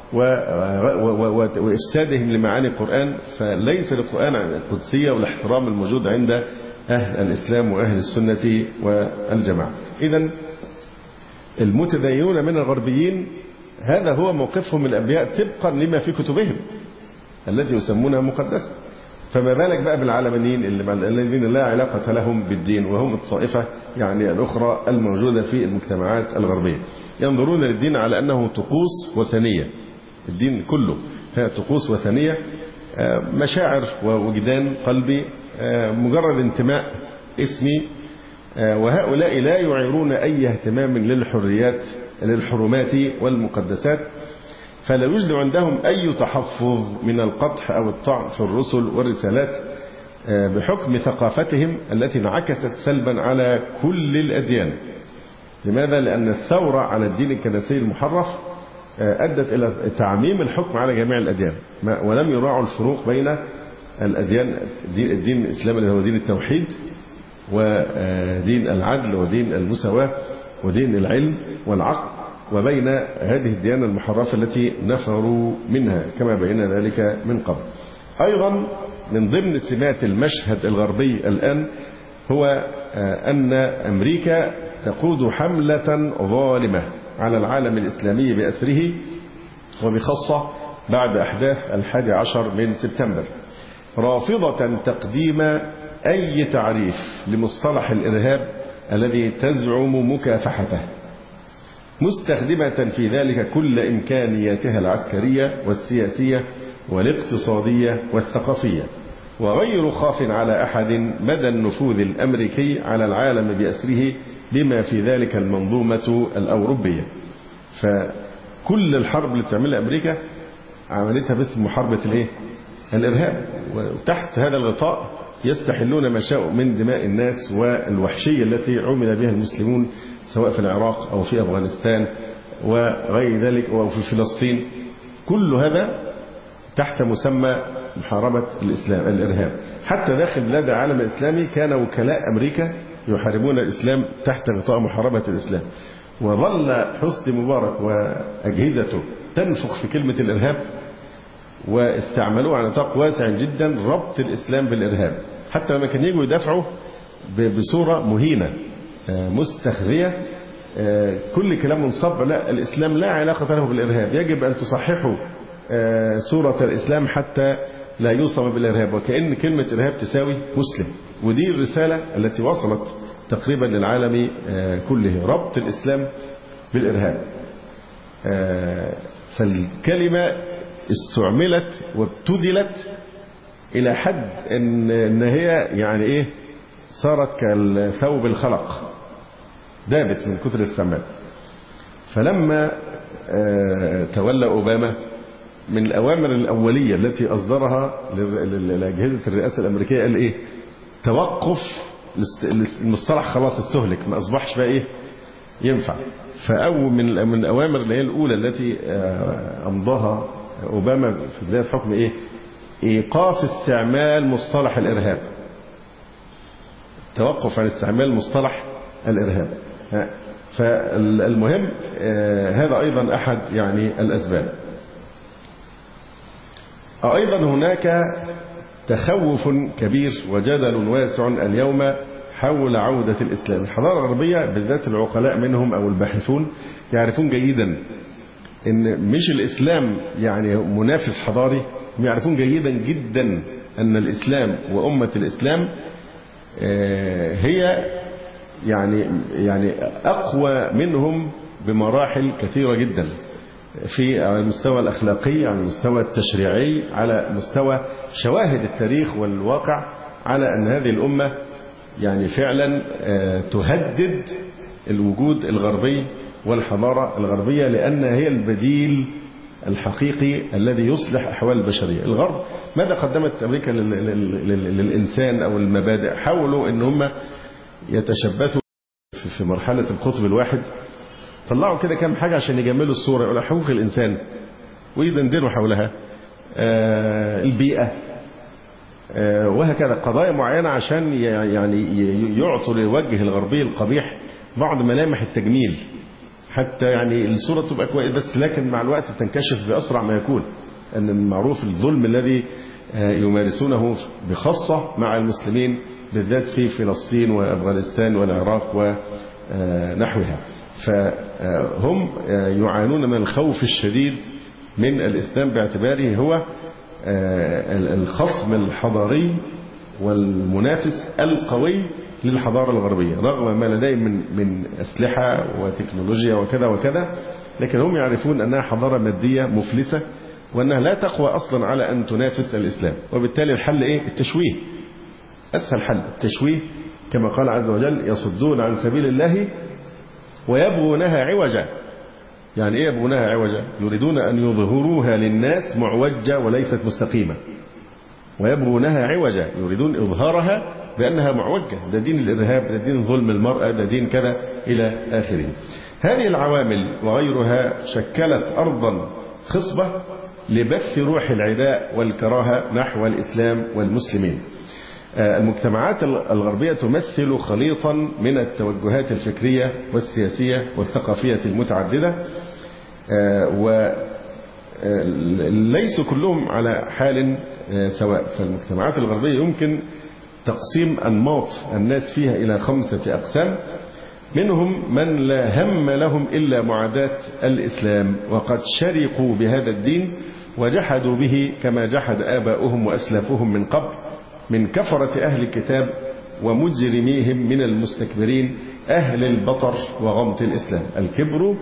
وإفسادهم لمعاني القرآن. فليس للقرآن القدسية والاحترام الموجود عند أهل الإسلام وأهل السنة والجماعة. إذن المتدينون من الغربيين هذا هو موقفهم من الأنبياء طبقا لما في كتبهم التي يسمونها مقدسة. فما بالك بقى بالعالميين الذين لا علاقة لهم بالدين، وهم الطائفة يعني الأخرى الموجودة في المجتمعات الغربية، ينظرون للدين على أنه طقوس وثنية. الدين كله هي طقوس وثنية، مشاعر ووجدان قلبي، مجرد انتماء اسمي. وهؤلاء لا يعيرون أي اهتمام للحرمات والمقدسات، فلا يوجد عندهم أي تحفظ من القدح أو الطعن في الرسل والرسالات بحكم ثقافتهم التي انعكست سلبا على كل الأديان. لماذا؟ لأن الثورة على الدين الكنسي المحرف أدت إلى تعميم الحكم على جميع الأديان، ولم يراعوا الفروق بين الأديان. الدين الإسلامي اللي هو دين التوحيد، ودين العدل، ودين المساواة، ودين العلم والعقل، وبين هذه الديانة المحرفة التي نفروا منها كما بينا ذلك من قبل. أيضا من ضمن سمات المشهد الغربي الآن هو أن أمريكا تقود حملة ظالمة على العالم الإسلامي بأسره، وبخاصة بعد أحداث 11 من سبتمبر، رافضة تقديم أي تعريف لمصطلح الإرهاب الذي تزعم مكافحته، مستخدمة في ذلك كل إمكانياتها العسكرية والسياسية والاقتصادية والثقافية، وغير خاف على أحد مدى النفوذ الأمريكي على العالم بأسره بما في ذلك المنظومة الأوروبية. فكل الحرب اللي بتعملها أمريكا عملتها باسم محاربة الإرهاب، وتحت هذا الغطاء يستحلون ما شاءوا من دماء الناس والوحشية التي عمل بها المسلمون سواء في العراق أو في أفغانستان وغير ذلك أو في فلسطين. كل هذا تحت مسمى محاربة الإرهاب. حتى داخل بلاد العالم الإسلامي كان وكلاء أمريكا يحاربون الإسلام تحت غطاء محاربة الإسلام، وظل حسني مبارك وأجهزته تنفخ في كلمة الإرهاب، واستعملوه على نطاق واسع جدا ربط الإسلام بالإرهاب، حتى لما كان يجوا يدافعوا بصورة مهينة مستخذية، كل كلام منصب لا الإسلام لا علاقة له بالإرهاب، يجب أن تصححوا صورة الإسلام حتى لا يوصم بالإرهاب، وكأن كلمة إرهاب تساوي مسلم. ودي الرسالة التي وصلت تقريبا للعالم كله، ربط الإسلام بالإرهاب. فالكلمة استعملت وابتذلت إلى حد إن هي يعني إيه صارت كالثوب الخلق، دابت من كثر الاستعمال. فلما تولى أوباما من الأوامر الأولية التي أصدرها لأجهزة الرئاسة الأمريكية قال إيه؟ توقف المصطلح خلاص استهلك، ما أصبحش بقى إيه ينفع. فأول من الأوامر اللي هي الأولى التي أمضاها أوباما في بداية حكم إيه؟ إيقاف استعمال مصطلح الإرهاب، توقف عن استعمال مصطلح الإرهاب. فالمهم هذا أيضا أحد يعني الأسباب. أيضا هناك تخوف كبير وجدل واسع اليوم حول عودة الإسلام. الحضارة الغربية بالذات العقلاء منهم أو الباحثون يعرفون جيدا إن مش الإسلام يعني منافس حضاري، يعرفون جيدا جدا أن الإسلام وأمة الإسلام هي يعني أقوى منهم بمراحل كثيرة جدا، على المستوى الأخلاقي، على المستوى التشريعي، على مستوى شواهد التاريخ والواقع، على أن هذه الأمة يعني فعلا تهدد الوجود الغربي والحضارة الغربية، لأنها هي البديل الحقيقي الذي يصلح أحوال البشرية. الغرب ماذا قدمت أمريكا للإنسان أو المبادئ؟ حاولوا أن هم يتشبثوا في مرحلة القطب الواحد، طلعوا كده كام حاجة عشان يجملوا الصورة، يقولوا حقوق الإنسان ويدندنوا حولها، البيئة، وهكذا قضايا معينة عشان يعني يعطوا للوجه الغربي القبيح بعض ملامح التجميل، حتى يعني الصورة تبقى كويس، بس لكن مع الوقت تنكشف بأسرع ما يكون أن المعروف الظلم الذي يمارسونه بخاصة مع المسلمين بالذات في فلسطين وأفغانستان والعراق ونحوها. فهم يعانون من الخوف الشديد من الإسلام باعتباره هو الخصم الحضاري والمنافس القوي للحضارة الغربية، رغم ما لديهم من أسلحة وتكنولوجيا وكذا وكذا، لكن هم يعرفون أنها حضارة مادية مفلسة، وأنها لا تقوى أصلا على أن تنافس الإسلام. وبالتالي الحل إيه؟ التشويه، أسهل حل التشويه، كما قال عز وجل يصدون عن سبيل الله ويبغونها عوجا. يعني إيه يبغونها عوجا؟ يريدون أن يظهروها للناس معوجة وليست مستقيمة، ويبغونها عوجا، يريدون إظهارها بأنها معوجة، ده دين الإرهاب، ده دين ظلم المرأة، ده دين كذا إلى آخره. هذه العوامل وغيرها شكلت أرضا خصبة لبث روح العداء والكراهة نحو الإسلام والمسلمين. المجتمعات الغربية تمثل خليطا من التوجهات الفكرية والسياسية والثقافية المتعددة، وليسوا كلهم على حال سواء. فالمجتمعات الغربية يمكن تقسيم أنماط الناس فيها إلى 5 أقسام، منهم من لا هم لهم إلا معاداة الإسلام، وقد شرقوا بهذا الدين وجحدوا به كما جحد آباؤهم وأسلافهم من قبل من كفرة أهل الكتاب ومجرميهم من المستكبرين أهل البطر وغمط الإسلام. الكبر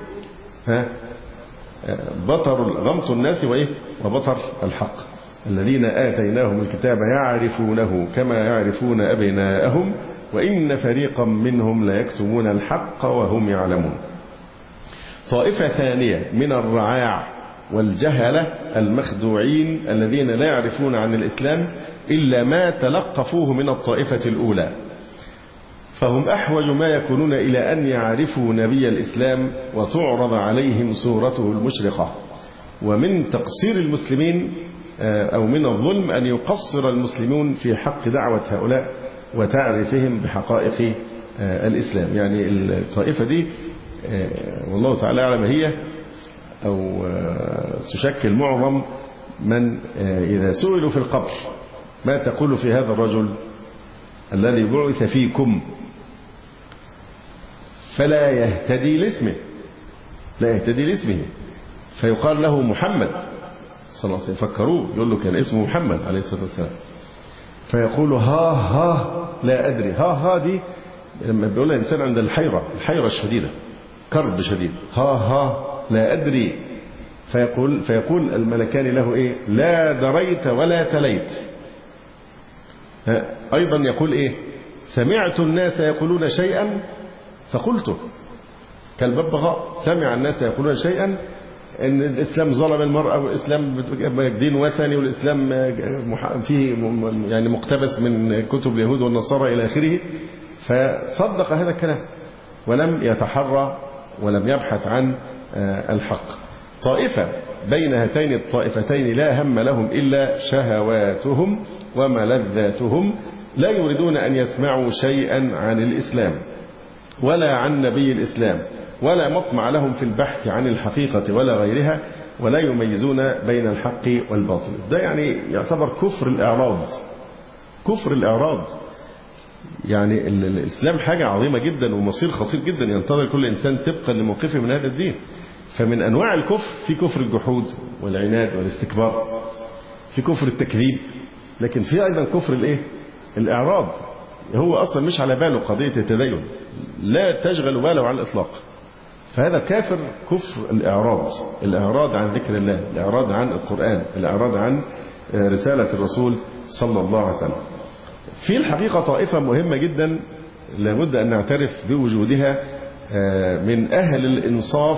بطر غمط الناس وبطر الحق. الذين آتيناهم الكتاب يعرفونه كما يعرفون أبناءهم وإن فريقا منهم ليكتمون الحق وهم يعلمون. طائفة ثانية من الرعاع والجهلة المخدوعين الذين لا يعرفون عن الإسلام إلا ما تلقفوه من الطائفة الأولى، فهم أحوج ما يكونون إلى أن يعرفوا نبي الإسلام وتعرض عليهم صورته المشرقة. ومن تقصير المسلمين أو من الظلم أن يقصر المسلمون في حق دعوة هؤلاء وتعريفهم بحقائق الإسلام. يعني الطائفة دي والله تعالى أعلم هي أو تشكل معظم من إذا سئلوا في القبر ما تقول في هذا الرجل الذي بعث فيكم، فلا يهتدي لاسمه، لا يهتدي لاسمه، فيقال له محمد صلى الله عليه وسلم. فكروه يقول له كان اسمه محمد عليه الصلاة والسلام، فيقول ها لا أدري. ها دي لما بيقول الإنسان عند الحيرة الشديدة، كرب شديد، ها لا أدري، فيقول الملكان له إيه؟ لا دريت ولا تليت. أيضا يقول إيه؟ سمعت الناس يقولون شيئا فقلته، كالببغاء سمع الناس يقولون شيئا ان الاسلام ظلم المرأة، والاسلام دين وثني، والاسلام فيه يعني مقتبس من كتب اليهود والنصارى الى اخره. فصدق هذا الكلام ولم يتحرى ولم يبحث عن الحق. طائفة بين هاتين الطائفتين لا هم لهم إلا شهواتهم وملذاتهم، لا يريدون أن يسمعوا شيئا عن الإسلام ولا عن نبي الإسلام، ولا مطمع لهم في البحث عن الحقيقة ولا غيرها، ولا يميزون بين الحق والباطل. ده يعني يعتبر كفر الإعراض. كفر الإعراض يعني الإسلام حاجة عظيمة جدا ومصير خطير جدا ينتظر كل إنسان طبقا لموقفه من هذا الدين. فمن أنواع الكفر في كفر الجحود والعناد والاستكبار، في كفر التكذيب، لكن في أيضا كفر الإعراض. هو أصلا مش على باله قضية التدين، لا تشغل باله على الإطلاق. فهذا كافر كفر الإعراض، الإعراض عن ذكر الله، الإعراض عن القرآن، الإعراض عن رسالة الرسول صلى الله عليه وسلم. في الحقيقة طائفة مهمة جدا لابد أن نعترف بوجودها من أهل الإنصاف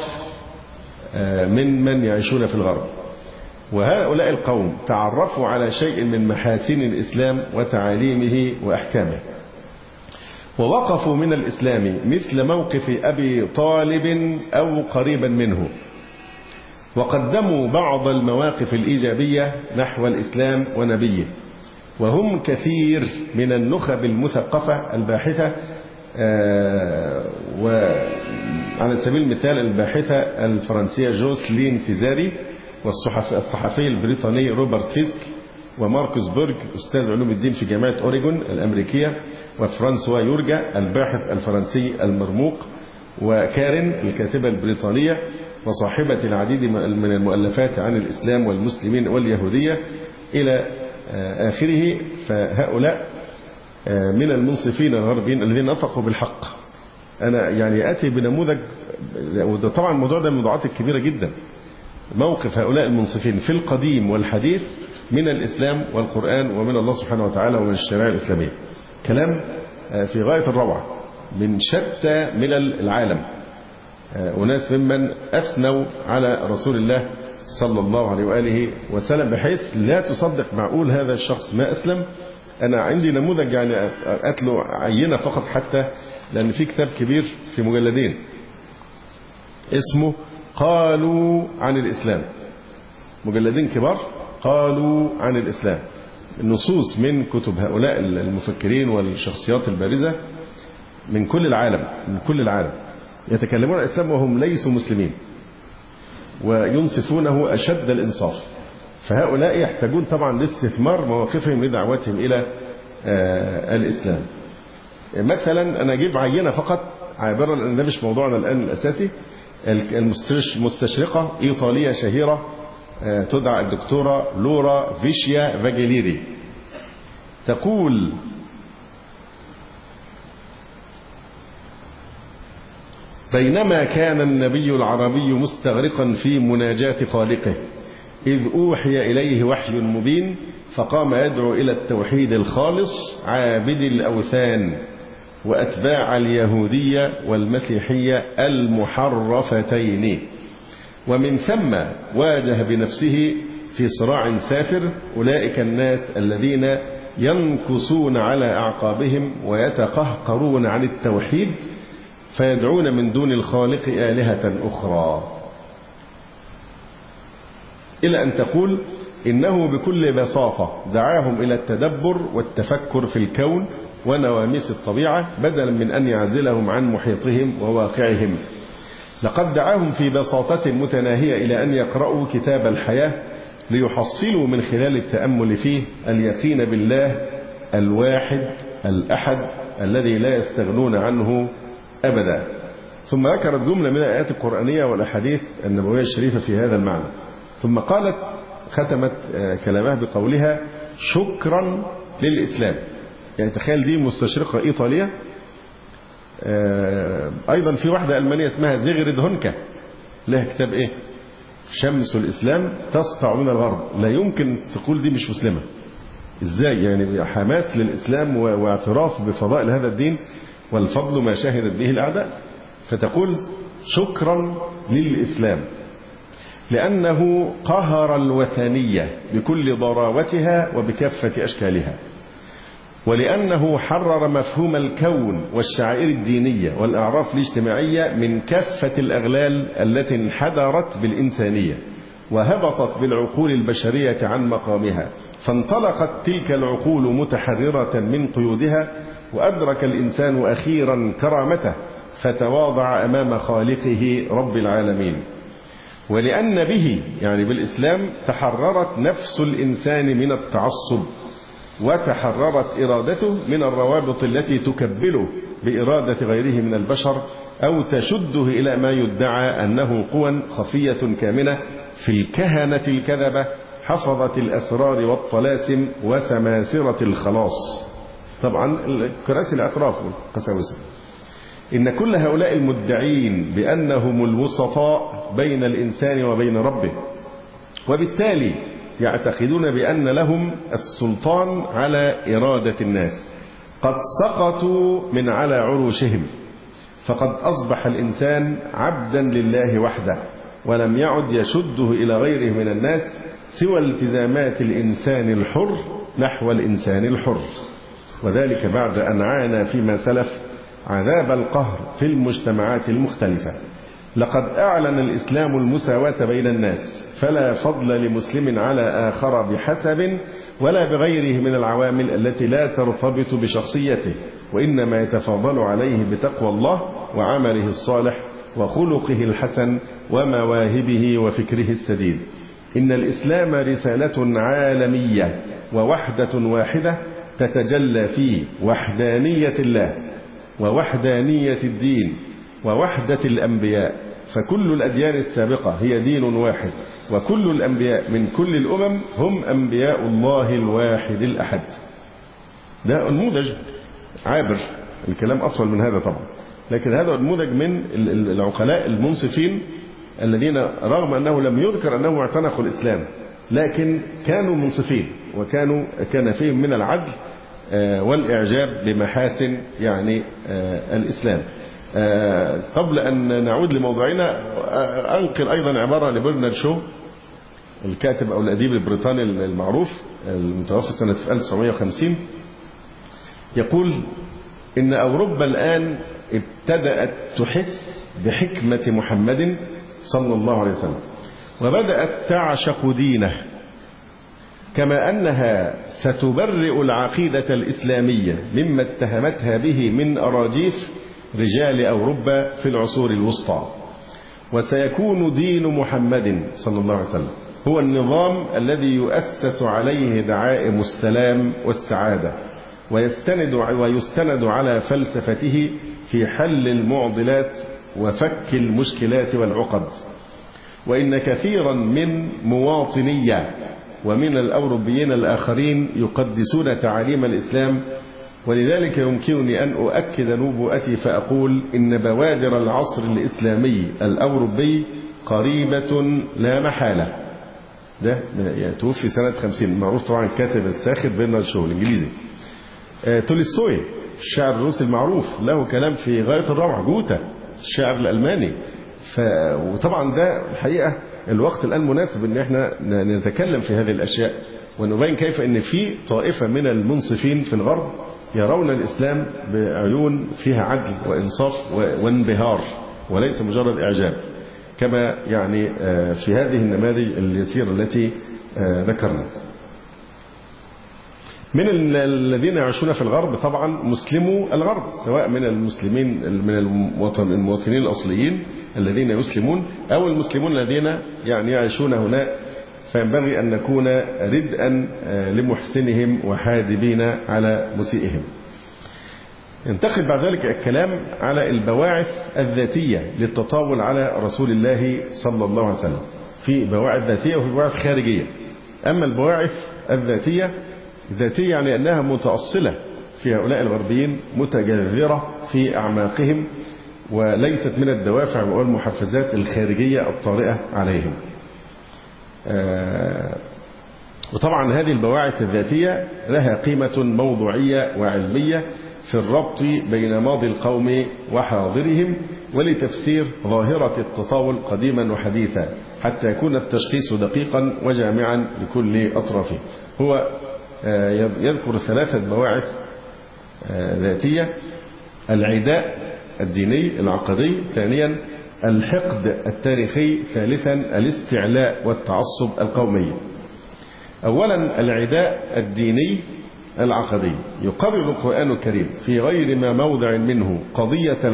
من يعيشون في الغرب. وهؤلاء القوم تعرفوا على شيء من محاسن الإسلام وتعاليمه وأحكامه، ووقفوا من الإسلام مثل موقف أبي طالب أو قريبا منه، وقدموا بعض المواقف الإيجابية نحو الإسلام ونبيه. وهم كثير من النخب المثقفة الباحثة، وعلى سبيل المثال الباحثة الفرنسية جوسلين سيزاري، والصحفي البريطاني روبرت فيسك، وماركوس بيرج أستاذ علوم الدين في جامعة أوريغون الأمريكية، وفرانسوا يورجا الباحث الفرنسي المرموق، وكارين الكاتبة البريطانية وصاحبة العديد من المؤلفات عن الإسلام والمسلمين واليهودية إلى آخره. فهؤلاء من المنصفين الغربيين الذين نطقوا بالحق. أنا يعني آتي بنموذج، وده طبعا الموضوع ده من الموضوعات الكبيرة جدا، موقف هؤلاء المنصفين في القديم والحديث من الإسلام والقرآن ومن الله سبحانه وتعالى ومن الشريعة الإسلامية. كلام في غاية الروعة من شتى ملل العالم، وناس ممن أثنوا على رسول الله صلى الله عليه وآله وسلم بحيث لا تصدق معقول هذا الشخص ما أسلم. أنا عندي نموذج يعني أتلو عينة فقط، حتى لأن في كتاب كبير في مجلدين اسمه قالوا عن الإسلام، مجلدين كبار قالوا عن الإسلام، النصوص من كتب هؤلاء المفكرين والشخصيات البارزة من كل العالم، من كل العالم، يتكلمون عن الإسلام وهم ليسوا مسلمين وينصفونه أشد الإنصاف. فهؤلاء يحتاجون طبعا لاستثمار مواقفهم لدعوتهم إلى الإسلام. مثلا أنا أجيب عينة فقط عابرة لأن ده مش موضوعنا الآن الأساسي. المستشرقة إيطالية شهيرة تدعى الدكتورة لورا فيشيا فاجيليري، تقول: بينما كان النبي العربي مستغرقا في مناجاة خالقه إذ أوحي إليه وحي مبين، فقام يدعو إلى التوحيد الخالص عابد الأوثان وأتباع اليهودية والمسيحية المحرفتين، ومن ثم واجه بنفسه في صراع سافر أولئك الناس الذين ينكصون على أعقابهم ويتقهقرون عن التوحيد فيدعون من دون الخالق آلهة أخرى، إلى أن تقول: إنه بكل بساطة دعاهم إلى التدبر والتفكر في الكون ونواميس الطبيعة بدلا من أن يعزلهم عن محيطهم وواقعهم. لقد دعاهم في بساطة متناهية إلى أن يقرأوا كتاب الحياة ليحصلوا من خلال التأمل فيه اليقين بالله الواحد الأحد الذي لا يستغنون عنه أبدا. ثم ذكرت جملة من الآيات القرآنية والأحاديث النبوية الشريفة في هذا المعنى، ثم قالت ختمت كلامها بقولها: شكرا للإسلام. يعني تخيل دي مستشرقة إيطالية. أيضا في واحدة ألمانية اسمها زيغريد هونكا لها كتاب شمس الإسلام تسطع من الغرب. لا يمكن تقول دي مش مسلمة. إزاي يعني؟ حماس للإسلام واعتراف بفضائل هذا الدين والفضل ما شهدت به الأعداء، فتقول شكرا للإسلام. لأنه قهر الوثنية بكل ضراوتها وبكافة أشكالها، ولأنه حرر مفهوم الكون والشعائر الدينية والأعراف الاجتماعية من كافة الأغلال التي انحدرت بالإنسانية وهبطت بالعقول البشرية عن مقامها، فانطلقت تلك العقول متحررة من قيودها، وأدرك الإنسان أخيرا كرامته فتواضع أمام خالقه رب العالمين. ولأن به يعني بالإسلام تحررت نفس الإنسان من التعصب، وتحررت إرادته من الروابط التي تكبله بإرادة غيره من البشر أو تشده إلى ما يدعى أنه قوى خفية كامنة في الكهنة الكذبة حفظت الأسرار والطلاسم وسماسرة الخلاص. طبعا كراسي الاعتراف والقساوسة. إن كل هؤلاء المدعين بأنهم الوسطاء بين الإنسان وبين ربه، وبالتالي يعتقدون بأن لهم السلطان على إرادة الناس، قد سقطوا من على عروشهم، فقد أصبح الإنسان عبدا لله وحده، ولم يعد يشده إلى غيره من الناس سوى التزامات الإنسان الحر نحو الإنسان الحر، وذلك بعد أن عانى فيما سلف عذاب القهر في المجتمعات المختلفة. لقد أعلن الإسلام المساواة بين الناس، فلا فضل لمسلم على آخر بحسب ولا بغيره من العوامل التي لا ترتبط بشخصيته، وإنما يتفاضل عليه بتقوى الله وعمله الصالح وخلقه الحسن ومواهبه وفكره السديد. إن الإسلام رسالة عالمية ووحدة واحدة تتجلى في وحدانية الله ووحدانية الدين ووحدة الأنبياء، فكل الأديان السابقة هي دين واحد، وكل الأنبياء من كل الأمم هم أنبياء الله الواحد الأحد. ده نموذج عابر، الكلام أطول من هذا طبعا، لكن هذا نموذج من العقلاء المنصفين الذين رغم أنه لم يذكر أنهم اعتنقوا الإسلام لكن كانوا منصفين، كان فيهم من العدل والإعجاب بمحاسن يعني الإسلام. قبل أن نعود لموضوعنا أنقل أيضا عبارة لبرنارد شو، الكاتب أو الأديب البريطاني المعروف المتوفى سنة 1950، يقول إن أوروبا الآن ابتدأت تحس بحكمة محمد صلى الله عليه وسلم، وبدأت تعشق دينه، كما أنها ستبرئ العقيدة الإسلامية مما اتهمتها به من أراجيف رجال أوروبا في العصور الوسطى. وسيكون دين محمد صلى الله عليه وسلم هو النظام الذي يؤسس عليه دعائم السلام والسعادة، ويستند على فلسفته في حل المعضلات وفك المشكلات والعقد. وإن كثيرا من مواطني ومن الأوروبيين الآخرين يقدسون تعاليم الإسلام، ولذلك يمكنني أن أؤكد نبوءتي فأقول إن بوادر العصر الإسلامي الأوروبي قريبة لا محالة. ده يعني توفي سنة 50، معروف طبعا الكاتب الساخر برنارد شو الإنجليزي. تولستوي الشاعر الروسي المعروف له كلام في غاية الروعة، جوتا الشاعر الألماني. وطبعا ده الحقيقة الوقت الآن مناسب ان احنا نتكلم في هذه الأشياء ونبين كيف ان في طائفة من المنصفين في الغرب يرون الإسلام بعيون فيها عدل وإنصاف وانبهار وليس مجرد إعجاب، كما يعني في هذه النماذج اليسيرة التي ذكرنا. من الذين يعيشون في الغرب طبعا مسلمو الغرب، سواء من المسلمين من المواطنين الأصليين الذين يسلمون أو المسلمون الذين يعني يعيشون هنا، فينبغي أن نكون ردءا لمحسنهم وحادبين على مسيئهم. ينتقل بعد ذلك الكلام على البواعث الذاتية للتطاول على رسول الله صلى الله عليه وسلم. في بواعث ذاتية وفي بواعث خارجية. أما البواعث الذاتية يعني أنها متأصلة في هؤلاء الغربيين، متجذرة في أعماقهم، وليست من الدوافع والمحفزات الخارجية الطارئة عليهم. وطبعا هذه البواعث الذاتية لها قيمة موضوعية وعلمية في الربط بين ماضي القوم وحاضرهم ولتفسير ظاهرة التطاول قديما وحديثا حتى يكون التشخيص دقيقا وجامعا لكل أطرافه. هو يذكر 3 بواعث ذاتية: العداء الديني العقدي، ثانيا الحقد التاريخي، ثالثا الاستعلاء والتعصب القومي. أولا العداء الديني العقدي. يقرر القرآن الكريم في غير ما موضع منه قضية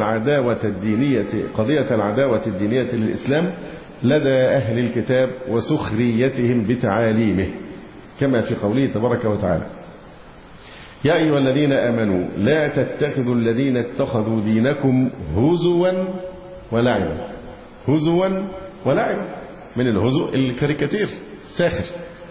العداوة الدينية للإسلام لدى أهل الكتاب وسخريتهم بتعاليمه، كما في قوله تبارك وتعالى: يا أيها الذين آمنوا لا تتخذوا الذين اتخذوا دينكم هزوا ولعبا. هزوا ولعبا، من الهزو الكاريكاتير الساخر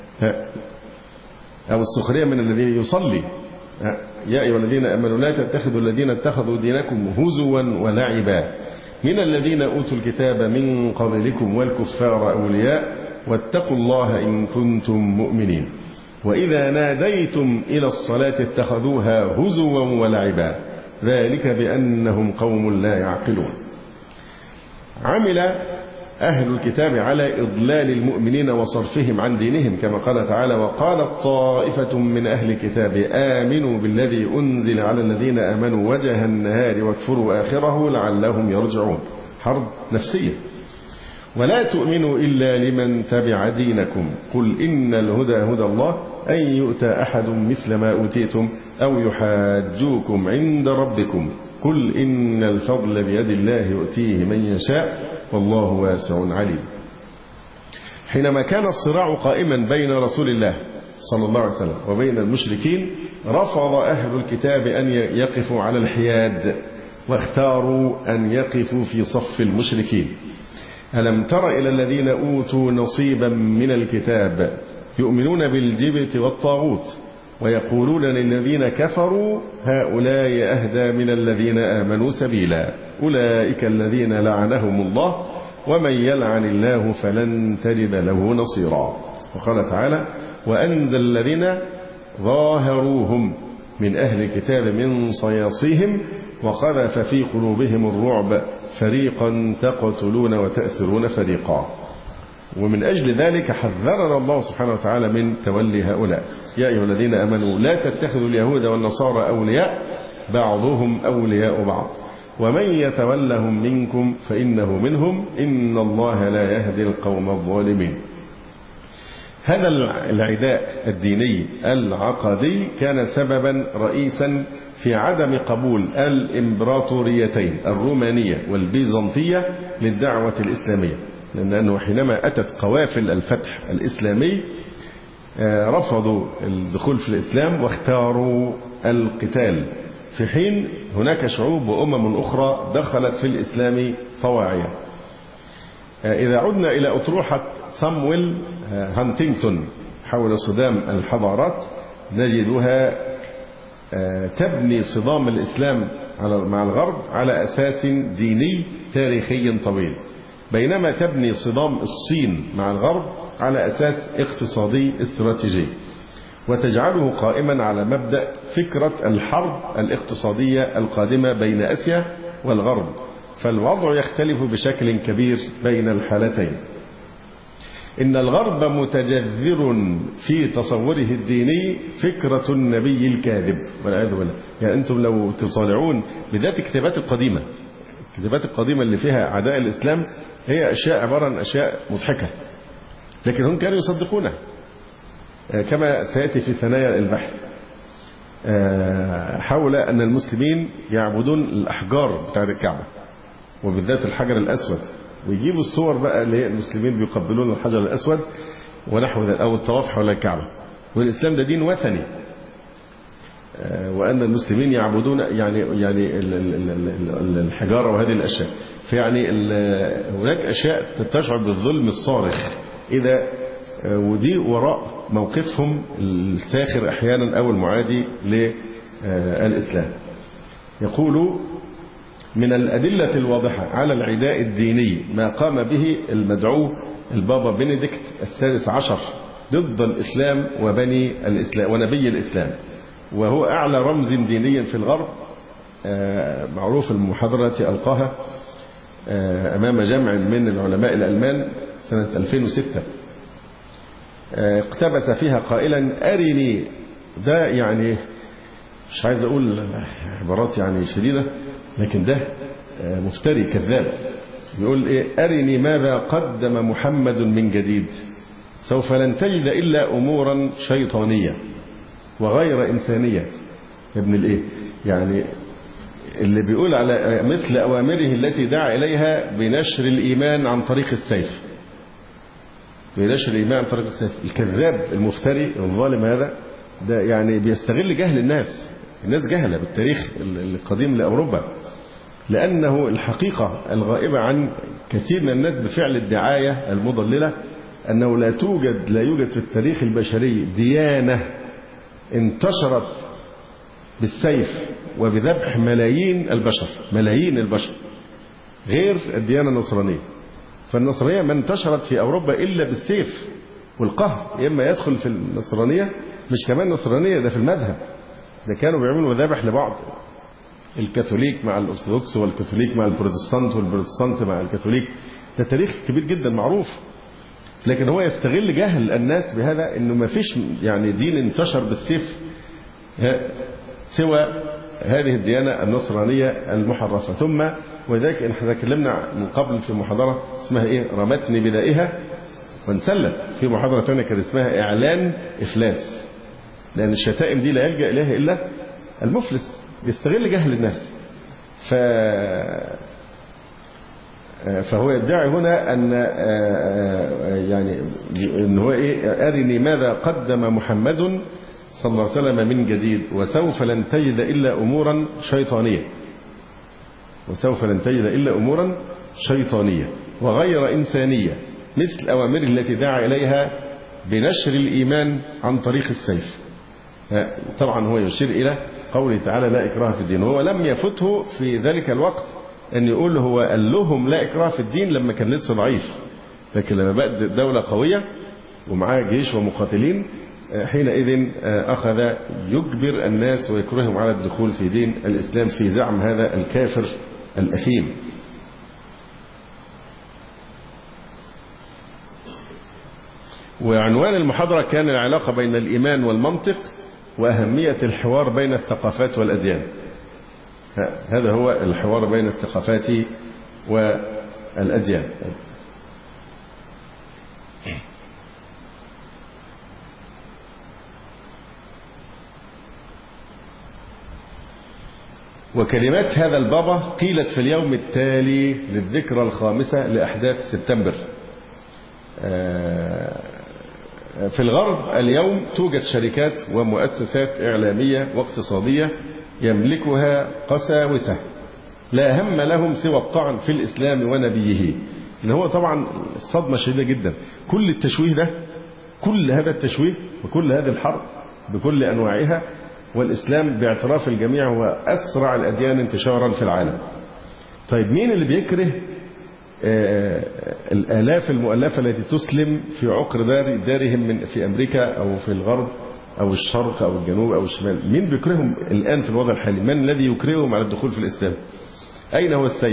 أو السخرية من الذي يصلي. يا أيها الذين آمنوا لا تتخذوا الذين اتخذوا دينكم هزوا ولعبا من الذين أوتوا الكتاب من قبلكم والكفار أولياء واتقوا الله إن كنتم مؤمنين وإذا ناديتم إلى الصلاة اتخذوها هزوا ولعبا ذلك بأنهم قوم لا يعقلون. عمل أهل الكتاب على إضلال المؤمنين وصرفهم عن دينهم، كما قال تعالى: وقالت طائفة من أهل الكتاب آمنوا بالذي أنزل على الذين آمنوا وجه النهار واكفروا آخره لعلهم يرجعون. حرب نفسية. ولا تؤمنوا إلا لمن تبع دينكم قل إن الهدى هدى الله أن يؤتى أحد مثل ما أوتيتم أو يحاجوكم عند ربكم قل إن الفضل بيد الله يؤتيه من يشاء والله واسع عليم. حينما كان الصراع قائما بين رسول الله صلى الله عليه وسلم وبين المشركين رفض أهل الكتاب أن يقفوا على الحياد واختاروا أن يقفوا في صف المشركين. ألم تر إلى الذين أوتوا نصيبا من الكتاب يؤمنون بالجبت والطاغوت ويقولون للذين كفروا هؤلاء أهدى من الذين آمنوا سبيلا أولئك الذين لعنهم الله ومن يلعن الله فلن تجد له نصيرا. وقال تعالى: وأنزل الذين ظاهروهم من أهل الكتاب من صياصيهم وقذف في قلوبهم الرعب فريقا تقتلون وتأسرون فريقا. ومن أجل ذلك حذرنا الله سبحانه وتعالى من تولي هؤلاء. يا أيها الذين آمنوا لا تتخذوا اليهود والنصارى أولياء بعضهم أولياء بعض ومن يتولهم منكم فإنه منهم إن الله لا يهدي القوم الظالمين. هذا العداء الديني العقدي كان سببا رئيسا في عدم قبول الإمبراطوريتين الرومانية والبيزنطية للدعوة الإسلامية، لأنه حينما أتت قوافل الفتح الإسلامي رفضوا الدخول في الإسلام واختاروا القتال، في حين هناك شعوب وأمم أخرى دخلت في الإسلام طواعية. إذا عدنا إلى أطروحة صامويل هانتينغتون حول صدام الحضارات نجدها تبني صدام الإسلام مع الغرب على أساس ديني تاريخي طويل، بينما تبني صدام الصين مع الغرب على أساس اقتصادي استراتيجي، وتجعله قائما على مبدأ فكرة الحرب الاقتصادية القادمة بين آسيا والغرب، فالوضع يختلف بشكل كبير بين الحالتين. إن الغرب متجذر في تصوره الديني فكرة النبي الكاذب والعياذ بالله. يعني أنتم لو تطالعون بذات الكتابات القديمة، الكتابات القديمة اللي فيها عداء الإسلام هي أشياء عبارة عن أشياء مضحكة، لكن هم كانوا يصدقونها، كما سيأتي في ثنايا البحث حول أن المسلمين يعبدون الأحجار بتاعت الكعبة وبالذات الحجر الأسود، ويجيبوا الصور بقى اللي المسلمين بيقبلون الحجر الأسود ونحو ذلك أو الطواف حول الكعبة، والإسلام ده دين وثني، وأن المسلمين يعبدون يعني الحجارة وهذه الأشياء. فيعني هناك أشياء تشعر بالظلم الصارخ إذا ودي وراء موقفهم الساخر أحيانا أو المعادي للإسلام. يقول: من الأدلة الواضحة على العداء الديني ما قام به المدعو البابا بنديكت السادس عشر ضد الإسلام وبني الإسلام ونبي الإسلام، وهو أعلى رمز ديني في الغرب معروف المحاضرة التي ألقاها أمام جمع من العلماء الألمان سنة 2006 اقتبس فيها قائلا أرني، ده يعني مش عايز أقول عبارات يعني شديدة، لكن ده مفتري كذاب. بيقول إيه؟ أرني ماذا قدم محمد من جديد، سوف لن تجد إلا أمورا شيطانية وغير إنسانية. ابن الإيه يعني اللي بيقول على مثل أوامره التي دعا إليها بنشر الإيمان عن طريق السيف، بنشر الإيمان عن طريق السيف. الكذاب المفتري الظالم هذا ده يعني بيستغل جهل الناس. الناس جهلة بالتاريخ القديم لأوروبا، لأنه الحقيقة الغائبة عن كثير من الناس بفعل الدعاية المضللة أنه لا يوجد في التاريخ البشري ديانة انتشرت بالسيف وبذبح ملايين البشر غير الديانة النصرانية. فالنصرانية ما انتشرت في أوروبا إلا بالسيف والقهر. إما يدخل في النصرانية مش كمان نصرانية، ده في المذهب، ده كانوا بيعملوا مذابح لبعض، الكاثوليك مع الأرثوذكس والكاثوليك مع البروتستانت والبروتستانت مع الكاثوليك. ده تاريخ كبير جدا معروف. لكن هو يستغل جهل الناس بهذا انه ما فيش يعني دين انتشر بالسيف سوى هذه الديانة النصرانية المحرفة. ثم ولذلك احنا تكلمنا من قبل في محاضرة اسمها ايه؟ رمتني بدائها وانسلت. في محاضرة ثانية كان اسمها إعلان إفلاس، لأن الشتائم دي لا يلجأ إليها إلا المفلس. بيستغل جهل الناس. فهو يدعي هنا أن يعني إن هو إيه؟ أرني ماذا قدم محمد صلى الله عليه وسلم من جديد وسوف لن تجد إلا أمورا شيطانية، وسوف لن تجد إلا أمورا شيطانية وغير إنسانية مثل أوامره التي دعا إليها بنشر الإيمان عن طريق السيف. طبعا هو يشير إلى قوله تعالى لا إكراه في الدين. وهو لم يفته في ذلك الوقت أن يقول هو قال لهم لا إكراه في الدين لما كان لسه ضعيف، لكن لما بقت دولة قوية ومعاه جيش ومقاتلين حينئذ أخذ يجبر الناس ويكرههم على الدخول في دين الإسلام في زعم هذا الكافر الأثيم. وعنوان المحاضرة كان العلاقة بين الإيمان والمنطق وأهمية الحوار بين الثقافات والأديان. هذا هو الحوار بين الثقافات والأديان. وكلمات هذا البابا قيلت في اليوم التالي للذكرى الخامسة لأحداث سبتمبر. في الغرب اليوم توجد شركات ومؤسسات إعلامية واقتصادية يملكها قساوسة لا هم لهم سوى الطعن في الإسلام ونبيه. إن هو طبعا الصدمة شديدة جدا. كل التشويه ده، كل هذا التشويه وكل هذه الحرب بكل أنواعها، والإسلام باعتراف الجميع هو أسرع الأديان انتشارا في العالم. طيب مين اللي بيكره الآلاف المؤلفة التي تسلم في عقر دارهم في أمريكا أو في الغرب أو الشرق أو الجنوب أو الشمال؟ مين بيكرههم الآن في الوضع الحالي؟ من الذي يكرههم على الدخول في الإسلام؟ أين هو السيف؟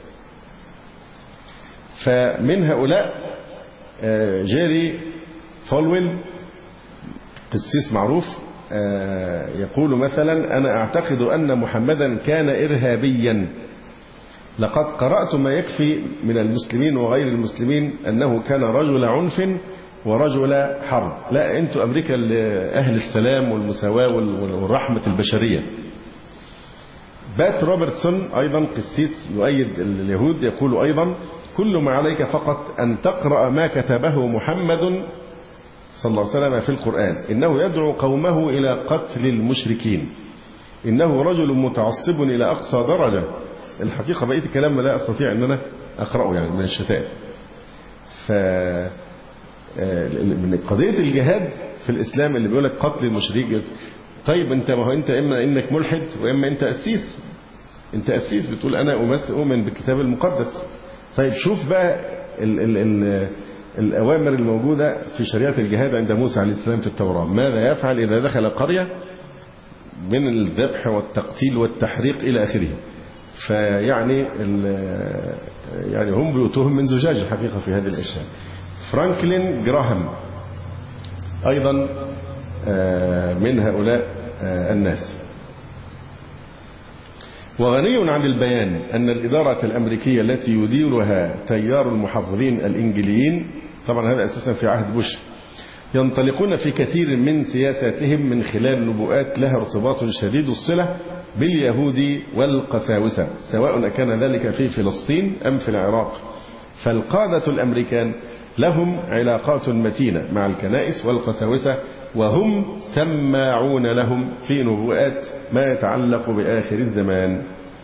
فمن هؤلاء جيري فولويل قسيس معروف يقول مثلا أنا أعتقد أن محمدا كان إرهابيا. لقد قرأت ما يكفي من المسلمين وغير المسلمين أنه كان رجل عنف ورجل حرب. لا، أنتوا أمريكا أهل السلام والمساواة والرحمة البشرية. بات روبرتسون أيضا قسيس يؤيد اليهود يقول أيضا كل ما عليك فقط أن تقرأ ما كتبه محمد صلى الله عليه وسلم في القرآن. إنه يدعو قومه إلى قتل المشركين. إنه رجل متعصب إلى أقصى درجة. الحقيقة بقية الكلام لا أستطيع أن أنا أقرأه يعني من الشتائم. من قضية الجهاد في الإسلام اللي بيقول لك قتل المشرك. طيب أنت ما هو أنت إما إنك ملحد وإما أنت أسيس. أنت أسيس بتقول أنا أؤمن بالكتاب المقدس. طيب شوف بقى الأوامر الموجودة في شريعة الجهاد عند موسى عليه السلام في التوراة. ماذا يفعل إذا دخل قرية من الذبح والتقتيل والتحريق إلى آخره. فيعني يعني هم بيوتهم من زجاج الحقيقة في هذه الأشياء. فرانكلين جراهام أيضا من هؤلاء الناس. وغني عن البيان أن الإدارة الأمريكية التي يديرها تيار المحافظين الإنجليين، طبعا هذا أساسا في عهد بوش، ينطلقون في كثير من سياساتهم من خلال نبوءات لها ارتباط شديد الصلة باليهود والقساوسة، سواء كان ذلك في فلسطين أم في العراق. فالقادة الأمريكان لهم علاقات متينة مع الكنائس والقساوسة، وهم سماعون لهم في نبوءات ما يتعلق بآخر الزمان.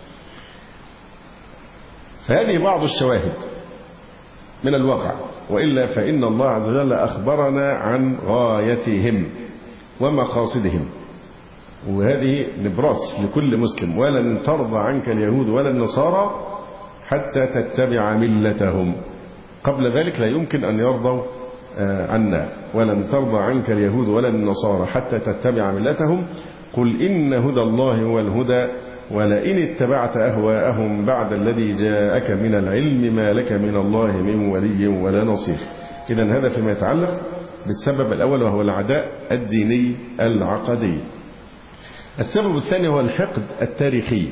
فهذه بعض الشواهد من الواقع، وإلا فإن الله عز وجل أخبرنا عن غايتهم ومقاصدهم، وهذه نبراس لكل مسلم: ولن ترضى عنك اليهود ولا النصارى حتى تتبع ملتهم. قبل ذلك لا يمكن أن يرضوا عنا. ولن ترضى عنك اليهود ولا النصارى حتى تتبع ملتهم، قل إن هدى الله هو الهدى ولئن اتبعت أهواءهم بعد الذي جاءك من العلم ما لك من الله من ولي ولا نصير. إذن هذا فيما يتعلق بالسبب الأول، وهو العداء الديني العقدي. السبب الثاني هو الحقد التاريخي،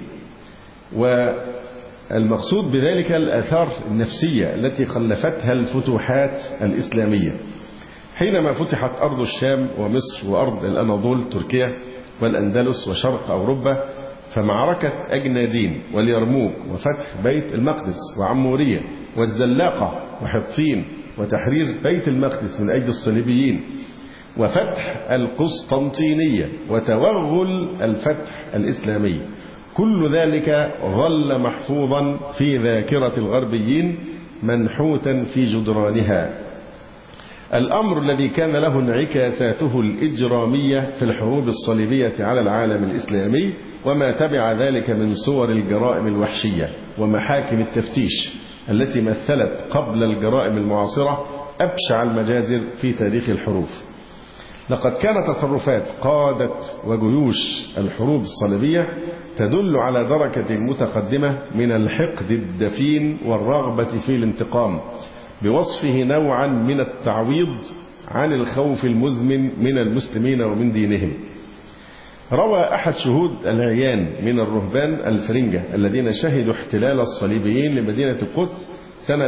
والمقصود بذلك الآثار النفسية التي خلفتها الفتوحات الإسلامية. حينما فتحت أرض الشام ومصر وأرض الأناضول تركيا والأندلس وشرق أوروبا، فمعركة أجنادين واليرموك وفتح بيت المقدس وعمورية والزلاقة وحطين وتحرير بيت المقدس من أيدي الصليبيين وفتح القسطنطينية وتوغل الفتح الإسلامي، كل ذلك ظل محفوظا في ذاكرة الغربيين منحوتا في جدرانها. الأمر الذي كان له انعكاساته الإجرامية في الحروب الصليبية على العالم الإسلامي وما تبع ذلك من صور الجرائم الوحشية ومحاكم التفتيش التي مثلت قبل الجرائم المعاصرة أبشع المجازر في تاريخ الحروب. لقد كانت تصرفات قادة وجيوش الحروب الصليبية تدل على درجة متقدمة من الحقد الدفين والرغبة في الانتقام، بوصفه نوعا من التعويض عن الخوف المزمن من المسلمين ومن دينهم. روى أحد شهود العيان من الرهبان الفرنجة الذين شهدوا احتلال الصليبيين لمدينة القدس سنة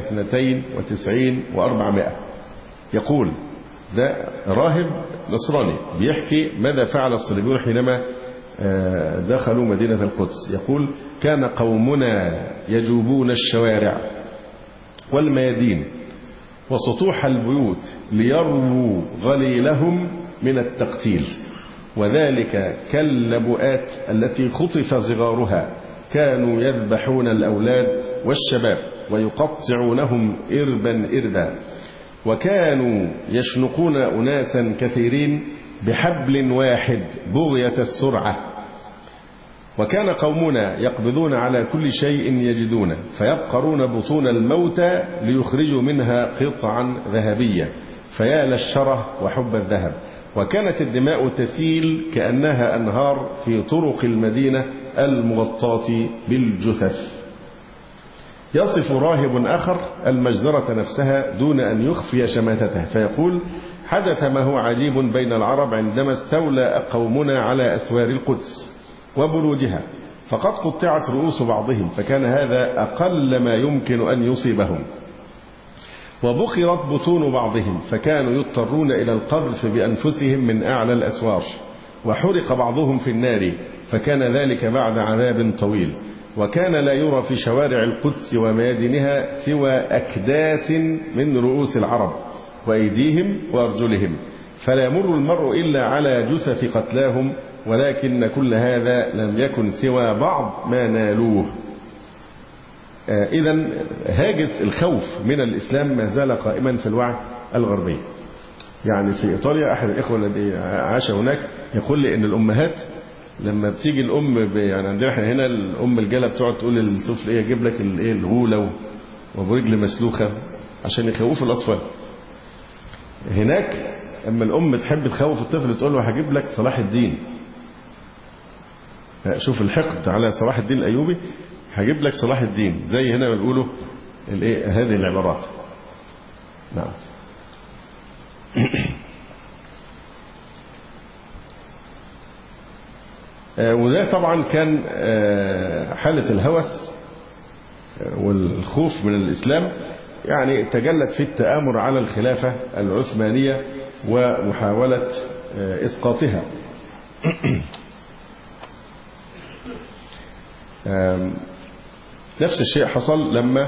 92 و400، يقول: ده راهب نصراني بيحكي ماذا فعل الصليبيون حينما دخلوا مدينة القدس. يقول: كان قومنا يجوبون الشوارع والميادين وسطوح البيوت ليرووا غليلهم من التقتيل، وذلك كاللبؤات التي خطف صغارها، كانوا يذبحون الأولاد والشباب ويقطعونهم إربا إربا، وكانوا يشنقون أناسا كثيرين بحبل واحد بغية السرعة. وكان قومنا يقبضون على كل شيء يجدونه فيبقرون بطون الموتى ليخرجوا منها قطعا ذهبية، فيا للشره وحب الذهب. وكانت الدماء تسيل كأنها أنهار في طرق المدينة المغطاة بالجثث. يصف راهب آخر المجزرة نفسها دون أن يخفي شماتته، فيقول: حدث ما هو عجيب بين العرب عندما استولى قومنا على أسوار القدس وبروجها، فقد قطعت رؤوس بعضهم، فكان هذا أقل ما يمكن أن يصيبهم، وبخرت بطون بعضهم، فكانوا يضطرون إلى القذف بأنفسهم من أعلى الأسوار، وحرق بعضهم في النار، فكان ذلك بعد عذاب طويل. وكان لا يرى في شوارع القدس وميادينها سوى أكداس من رؤوس العرب وأيديهم وأرجلهم، فلا يمر المرء إلا على جثث قتلاهم، ولكن كل هذا لم يكن سوى بعض ما نالوه. إذن هاجس الخوف من الإسلام ما زال قائما في الوعي الغربي. يعني في إيطاليا أحد الإخوة الذي عاش هناك يقول لي إن الأمهات لما بتيجي الأم يعني عندنا احنا هنا الأم الجالة بتقعد تقول للطفل إيه، أجيب لك الإيه الغولة وبرجل مسلوخة عشان يخوفوا الأطفال. هناك أما الأم تحب تخوف الطفل تقول له هجيب لك صلاح الدين شوف الحقد على صلاح الدين الأيوبي، هجيب لك صلاح الدين زي هنا ما بيقولوا هذه العبارات. نعم. وده طبعا كان حالة الهوس والخوف من الإسلام، يعني تجلت في التآمر على الخلافة العثمانية ومحاولة إسقاطها. نفس الشيء حصل لما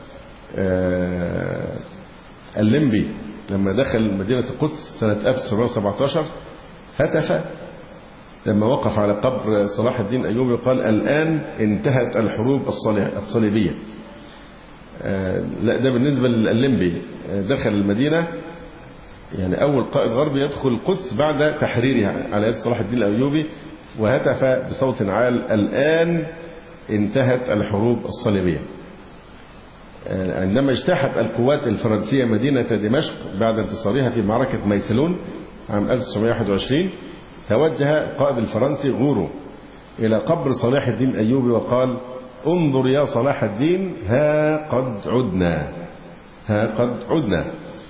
الليمبي لما دخل مدينة القدس سنة 1917 هتف لما وقف على قبر صلاح الدين الأيوبي وقال: الآن انتهت الحروب الصليبية. لا، ده بالنسبة للليمبي دخل المدينة، يعني أول قائد غربي يدخل القدس بعد تحريرها على يد صلاح الدين الأيوبي، وهتف بصوت عال: الآن انتهت الحروب الصليبية. عندما اجتاحت القوات الفرنسية مدينة دمشق بعد انتصارها في معركة ميسلون عام 1921، توجه قائد الفرنسي غورو إلى قبر صلاح الدين الأيوبي وقال: انظر يا صلاح الدين، ها قد عدنا، ها قد عدنا.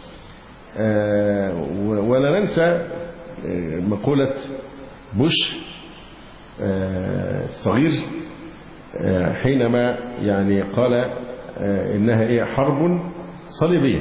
ولا ننسى مقولة بوش الصغير حينما يعني قال إنها حرب صليبية.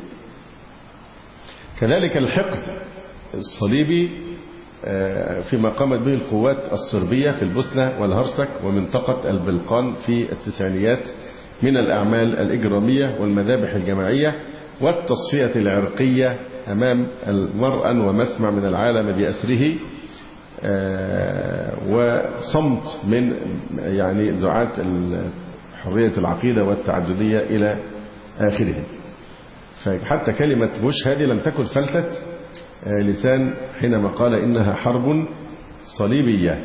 كذلك الحقد الصليبي فيما قامت به القوات الصربية في البوسنة والهرسك ومنطقة البلقان في التسعينيات من الأعمال الإجرامية والمذابح الجماعية والتصفية العرقية أمام مرأى ومسمع من العالم بأسره، وصمت من يعني دعاة حرية العقيدة والتعددية إلى آخره. فحتى كلمة بوش هذه لم تكن فلتة لسان حينما قال إنها حرب صليبية.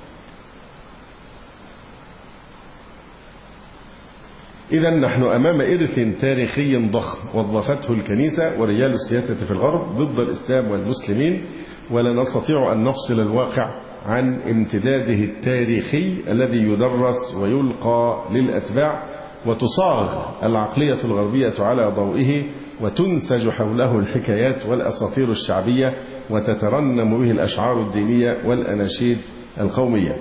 إذن نحن أمام إرث تاريخي ضخم وظفته الكنيسة ورجال السياسة في الغرب ضد الإسلام والمسلمين، ولا نستطيع أن نفصل الواقع عن امتداده التاريخي الذي يدرس ويلقى للأتباع، وتصاغ العقلية الغربية على ضوئه، وتنسج حوله الحكايات والأساطير الشعبية، وتترنم به الأشعار الدينية والأناشيد القومية.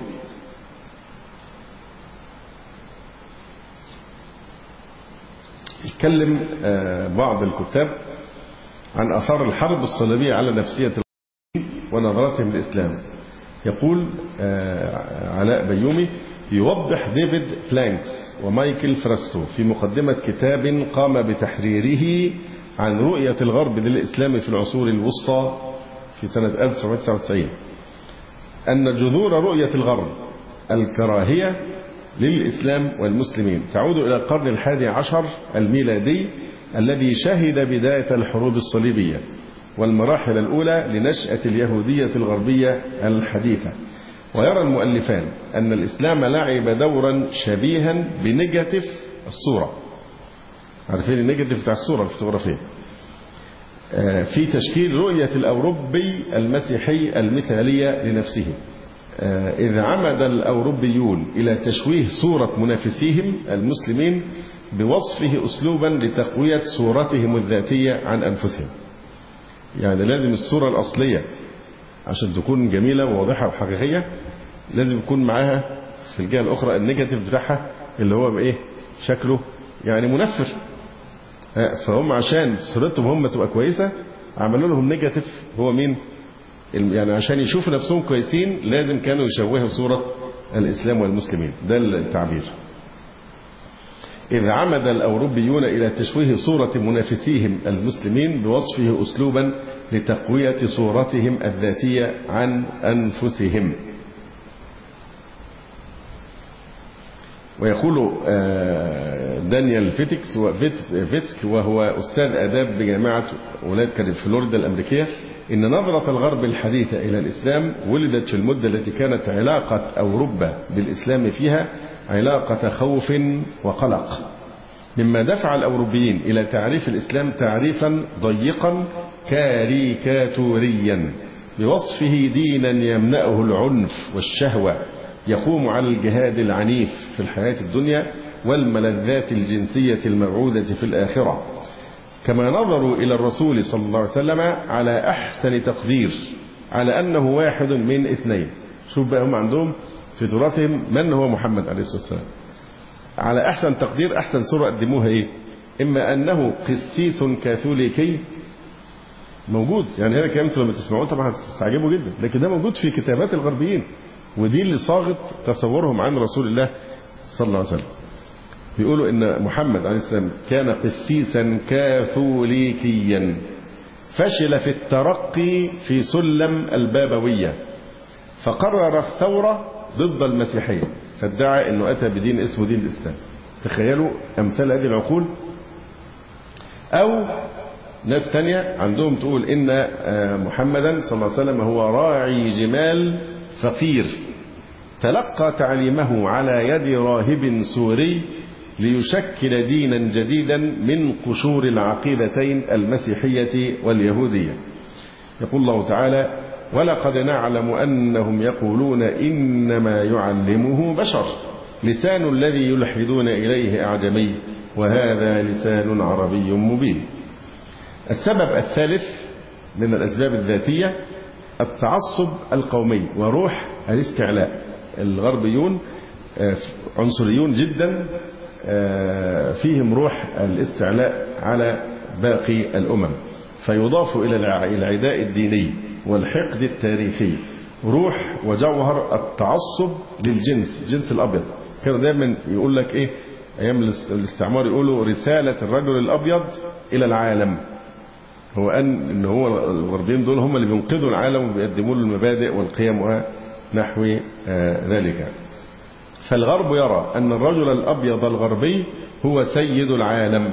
يتكلم بعض الكتاب عن آثار الحرب الصليبية على نفسية المسلمين ونظرتهم للإسلام. يقول علاء بيومي: يوضح ديفيد بلانكس ومايكل فرستو في مقدمة كتاب قام بتحريره عن رؤية الغرب للإسلام في العصور الوسطى في سنة 1999 أن جذور رؤية الغرب الكراهية للإسلام والمسلمين تعود إلى القرن 11 الميلادي الذي شهد بداية الحروب الصليبية والمراحل الأولى لنشأة اليهودية الغربية الحديثة. ويرى المؤلفان أن الإسلام لعب دورا شبيها بنيجاتيف الصورة، عارفين النيجاتيف بتاع الصورة الفوتوغرافية، في تشكيل رؤية الأوروبي المسيحي المثالية لنفسه. إذ عمد الأوروبيون إلى تشويه صورة منافسيهم المسلمين بوصفه أسلوبا لتقوية صورتهم الذاتية عن أنفسهم. يعني لازم الصورة الأصلية عشان تكون جميلة وواضحة وحقيقية لازم يكون معاها في الجهة الأخرى النيجاتيف بتاعها اللي هو بإيه شكله يعني منفر. فهم عشان صورتهم هم تبقى كويسة عملوا لهم نيجاتيف هو مين؟ يعني عشان يشوفوا نفسهم كويسين لازم كانوا يشوهوا صورة الإسلام والمسلمين. ده التعبير. إذ عمد الأوروبيون إلى تشويه صورة منافسيهم المسلمين بوصفه أسلوبا لتقوية صورتهم الذاتية عن أنفسهم. ويقول دانيال فيتسك وهو أستاذ آداب بجامعة ولاية كاليفورنيا الأمريكية إن نظرة الغرب الحديثة إلى الإسلام ولدت في المدة التي كانت علاقة أوروبا بالإسلام فيها علاقة خوف وقلق، مما دفع الأوروبيين إلى تعريف الإسلام تعريفا ضيقا كاريكاتوريا بوصفه دينا يمنأه العنف والشهوة يقوم على الجهاد العنيف في الحياة الدنيا والملذات الجنسية الموعودة في الآخرة، كما نظروا إلى الرسول صلى الله عليه وسلم على أحسن تقدير، على أنه واحد من اثنين. شوف بقى هم عندهم في تراثهم من هو محمد عليه الصلاة والسلام. على أحسن تقدير، أحسن صورة قدموها إيه؟ إما أنه قسيس كاثوليكي موجود، يعني هذا كلام لما تسمعوه طبعا هتستعجبوا جدا، لكن ده موجود في كتابات الغربيين، ودي اللي صاغت تصورهم عن رسول الله صلى الله عليه وسلم. بيقولوا إن محمد عليه السلام كان قسيسا كاثوليكيا فشل في الترقي في سلم البابوية، فقرر الثورة ضد المسيحية، فادعى أنه أتى بدين اسمه دين الإسلام. تخيلوا أمثال هذه العقول. أو ناس تانية عندهم تقول إن محمدا صلى الله عليه وسلم هو راعي جمال فقير تلقى تعليمه على يد راهب سوري ليشكل دينا جديدا من قشور العقيدتين المسيحية واليهودية. يقول الله تعالى: ولقد نعلم أنهم يقولون إنما يعلمه بشر لسان الذي يلحدون إليه أعجمي وهذا لسان عربي مبين. السبب الثالث من الأسباب الذاتية التعصب القومي وروح الاستعلاء. الغربيون عنصريون جدا، فيهم روح الاستعلاء على باقي الأمم، فيضاف إلى العداء الديني والحقد التاريخي روح وجوهر التعصب للجنس، الجنس الأبيض. كانوا دايما يقول لك إيه أيام الاستعمار، يقولوا رسالة الرجل الأبيض إلى العالم هو أن هو الغربيين دول هم اللي بينقذوا العالم وبيقدموا له المبادئ والقيم ونحو ذلك. فالغرب يرى أن الرجل الأبيض الغربي هو سيد العالم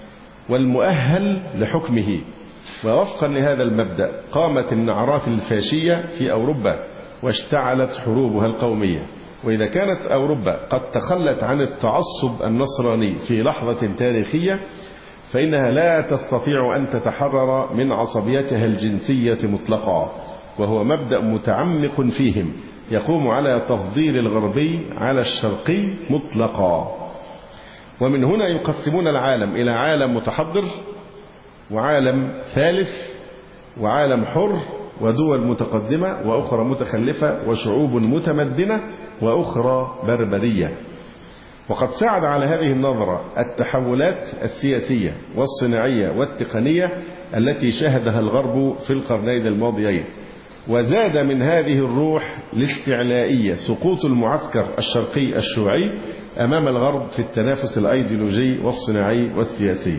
والمؤهل لحكمه، ووفقا لهذا المبدأ قامت النعرات الفاشية في أوروبا واشتعلت حروبها القومية. وإذا كانت أوروبا قد تخلت عن التعصب النصراني في لحظة تاريخية، فإنها لا تستطيع أن تتحرر من عصبيتها الجنسية مطلقا، وهو مبدأ متعمق فيهم يقوم على تفضيل الغربي على الشرقي مطلقا. ومن هنا يقسمون العالم إلى عالم متحضر وعالم ثالث وعالم حر ودول متقدمة وأخرى متخلفة وشعوب متمدنة وأخرى بربرية. وقد ساعد على هذه النظرة التحولات السياسية والصناعية والتقنية التي شهدها الغرب في القرنين الماضيين، وزاد من هذه الروح الاستعلائية سقوط المعسكر الشرقي الشيوعي أمام الغرب في التنافس الأيديولوجي والصناعي والسياسي.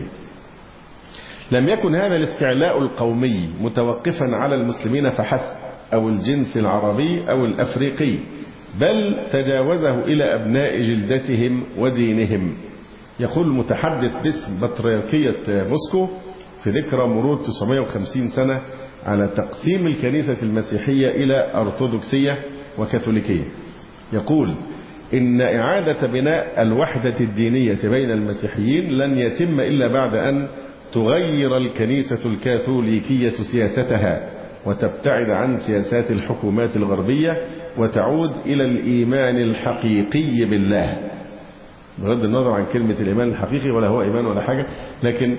لم يكن هذا الاستعلاء القومي متوقفا على المسلمين فحسب أو الجنس العربي أو الأفريقي، بل تجاوزه إلى أبناء جلدتهم ودينهم. يقول المتحدث باسم بطريركية موسكو في ذكرى مرور 950 سنة على تقسيم الكنيسة المسيحية إلى أرثوذكسية وكاثوليكية، يقول إن إعادة بناء الوحدة الدينية بين المسيحيين لن يتم إلا بعد أن تغير الكنيسة الكاثوليكية سياستها وتبتعد عن سياسات الحكومات الغربية وتعود إلى الإيمان الحقيقي بالله، بغض النظر عن كلمة الإيمان الحقيقي ولا هو إيمان ولا حاجة، لكن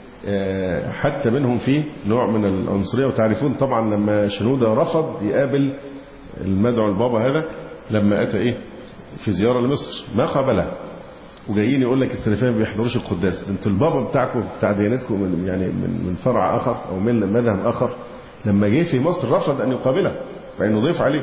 حتى منهم فيه نوع من العنصرية. وتعرفون طبعا لما شنودة رفض يقابل المدعو البابا هذا لما أتى في زيارة لمصر ما قابله، وجايين يقول لك السلفيين ما بيحضروش القداس، انتوا البابا بتاعكم بتاع ديانتكم من فرع آخر أو من مذهب آخر، لما جه في مصر رفض أن يقابله فإنه ضيف عليه.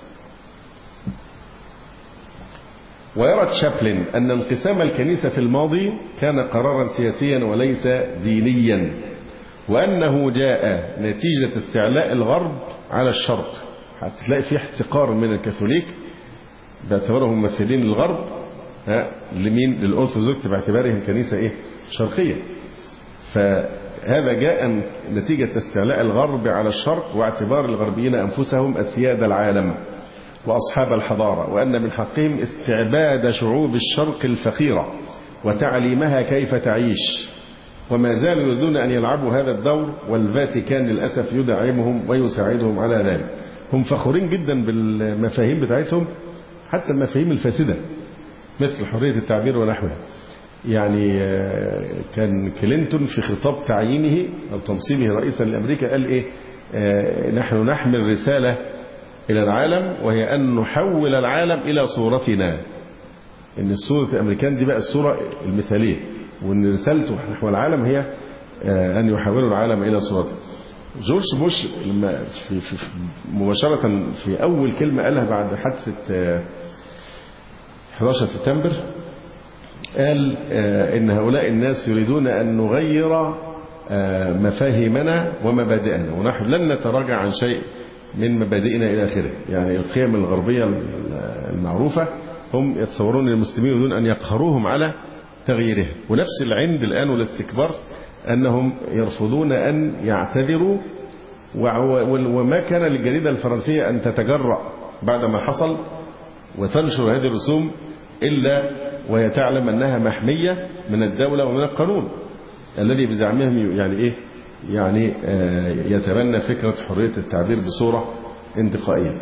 ويرى تشابلن أن انقسام الكنيسة في الماضي كان قرارا سياسيا وليس دينيا، وأنه جاء نتيجة استعلاء الغرب على الشرق. هتلاقي فيه احتقار من الكاثوليك باعتبارهم ممثلين للغرب لمين؟ للأرثوذكس باعتبارهم كنيسة شرقية. فهذا جاء نتيجة استعلاء الغرب على الشرق واعتبار الغربيين أنفسهم أسياد العالم وأصحاب الحضارة، وأن من حقهم استعباد شعوب الشرق الفقيرة وتعليمها كيف تعيش، وما زالوا يريدون أن يلعبوا هذا الدور، والفاتيكان للأسف يدعمهم ويساعدهم على ذلك. هم فخورين جدا بالمفاهيم بتاعتهم حتى المفاهيم الفاسدة مثل حرية التعبير ونحوها. يعني كان كلينتون في خطاب تعيينه أو تنصيبه رئيسا لأمريكا قال إيه؟ نحن نحمل رسالة إلى العالم وهي أن نحول العالم إلى صورتنا. إن الصورة الأمريكان دي بقى الصورة المثالية، وإن رسالته نحو العالم هي أن يحولوا العالم إلى صورته. جورج بوش لما في مباشرة في أول كلمة قالها بعد حادثة 11 سبتمبر قال إن هؤلاء الناس يريدون أن نغير مفاهيمنا ومبادئنا، ونحن لن نتراجع عن شيء من مبادئنا إلى آخره. يعني القيم الغربية المعروفة هم يتصورون المسلمين يريدون أن يقهروهم على تغييرها. ونفس العند الآن والاستكبار أنهم يرفضون أن يعتذروا، وما كان للجريدة الفرنسية أن تتجرأ بعد ما حصل وتنشر هذه الرسوم إلا وهي تعلم أنها محمية من الدولة ومن القانون الذي بزعمهم يعني إيه؟ يعني يتبنى فكرة حرية التعبير بصورة انتقائية.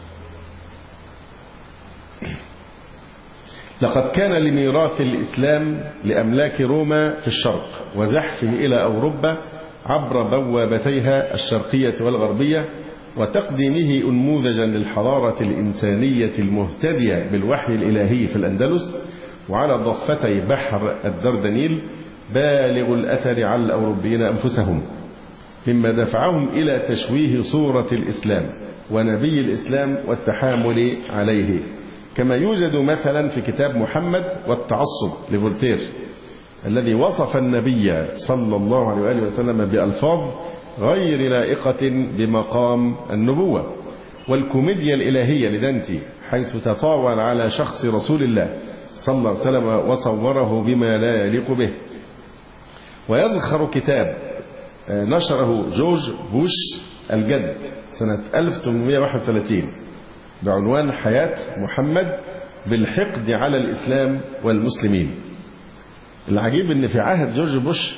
لقد كان لميراث الإسلام لأملاك روما في الشرق وزحفه إلى أوروبا عبر بوابتيها الشرقية والغربية وتقديمه أنموذجا للحضارة الإنسانية المهتدية بالوحي الإلهي في الأندلس وعلى ضفتي بحر الدردنيل بالغ الأثر على الأوروبيين أنفسهم، مما دفعهم إلى تشويه صورة الإسلام ونبي الإسلام والتحامل عليه. كما يوجد مثلا في كتاب محمد والتعصب لفولتير الذي وصف النبي صلى الله عليه وآله وسلم بألفاظ غير لائقة بمقام النبوة، والكوميديا الإلهية لدانتي حيث تطاول على شخص رسول الله صلى الله عليه وسلم وصوره بما لا يليق به. ويذخر كتاب نشره جورج بوش الجد سنة 1831 بعنوان حياة محمد بالحقد على الإسلام والمسلمين. العجيب أن في عهد جورج بوش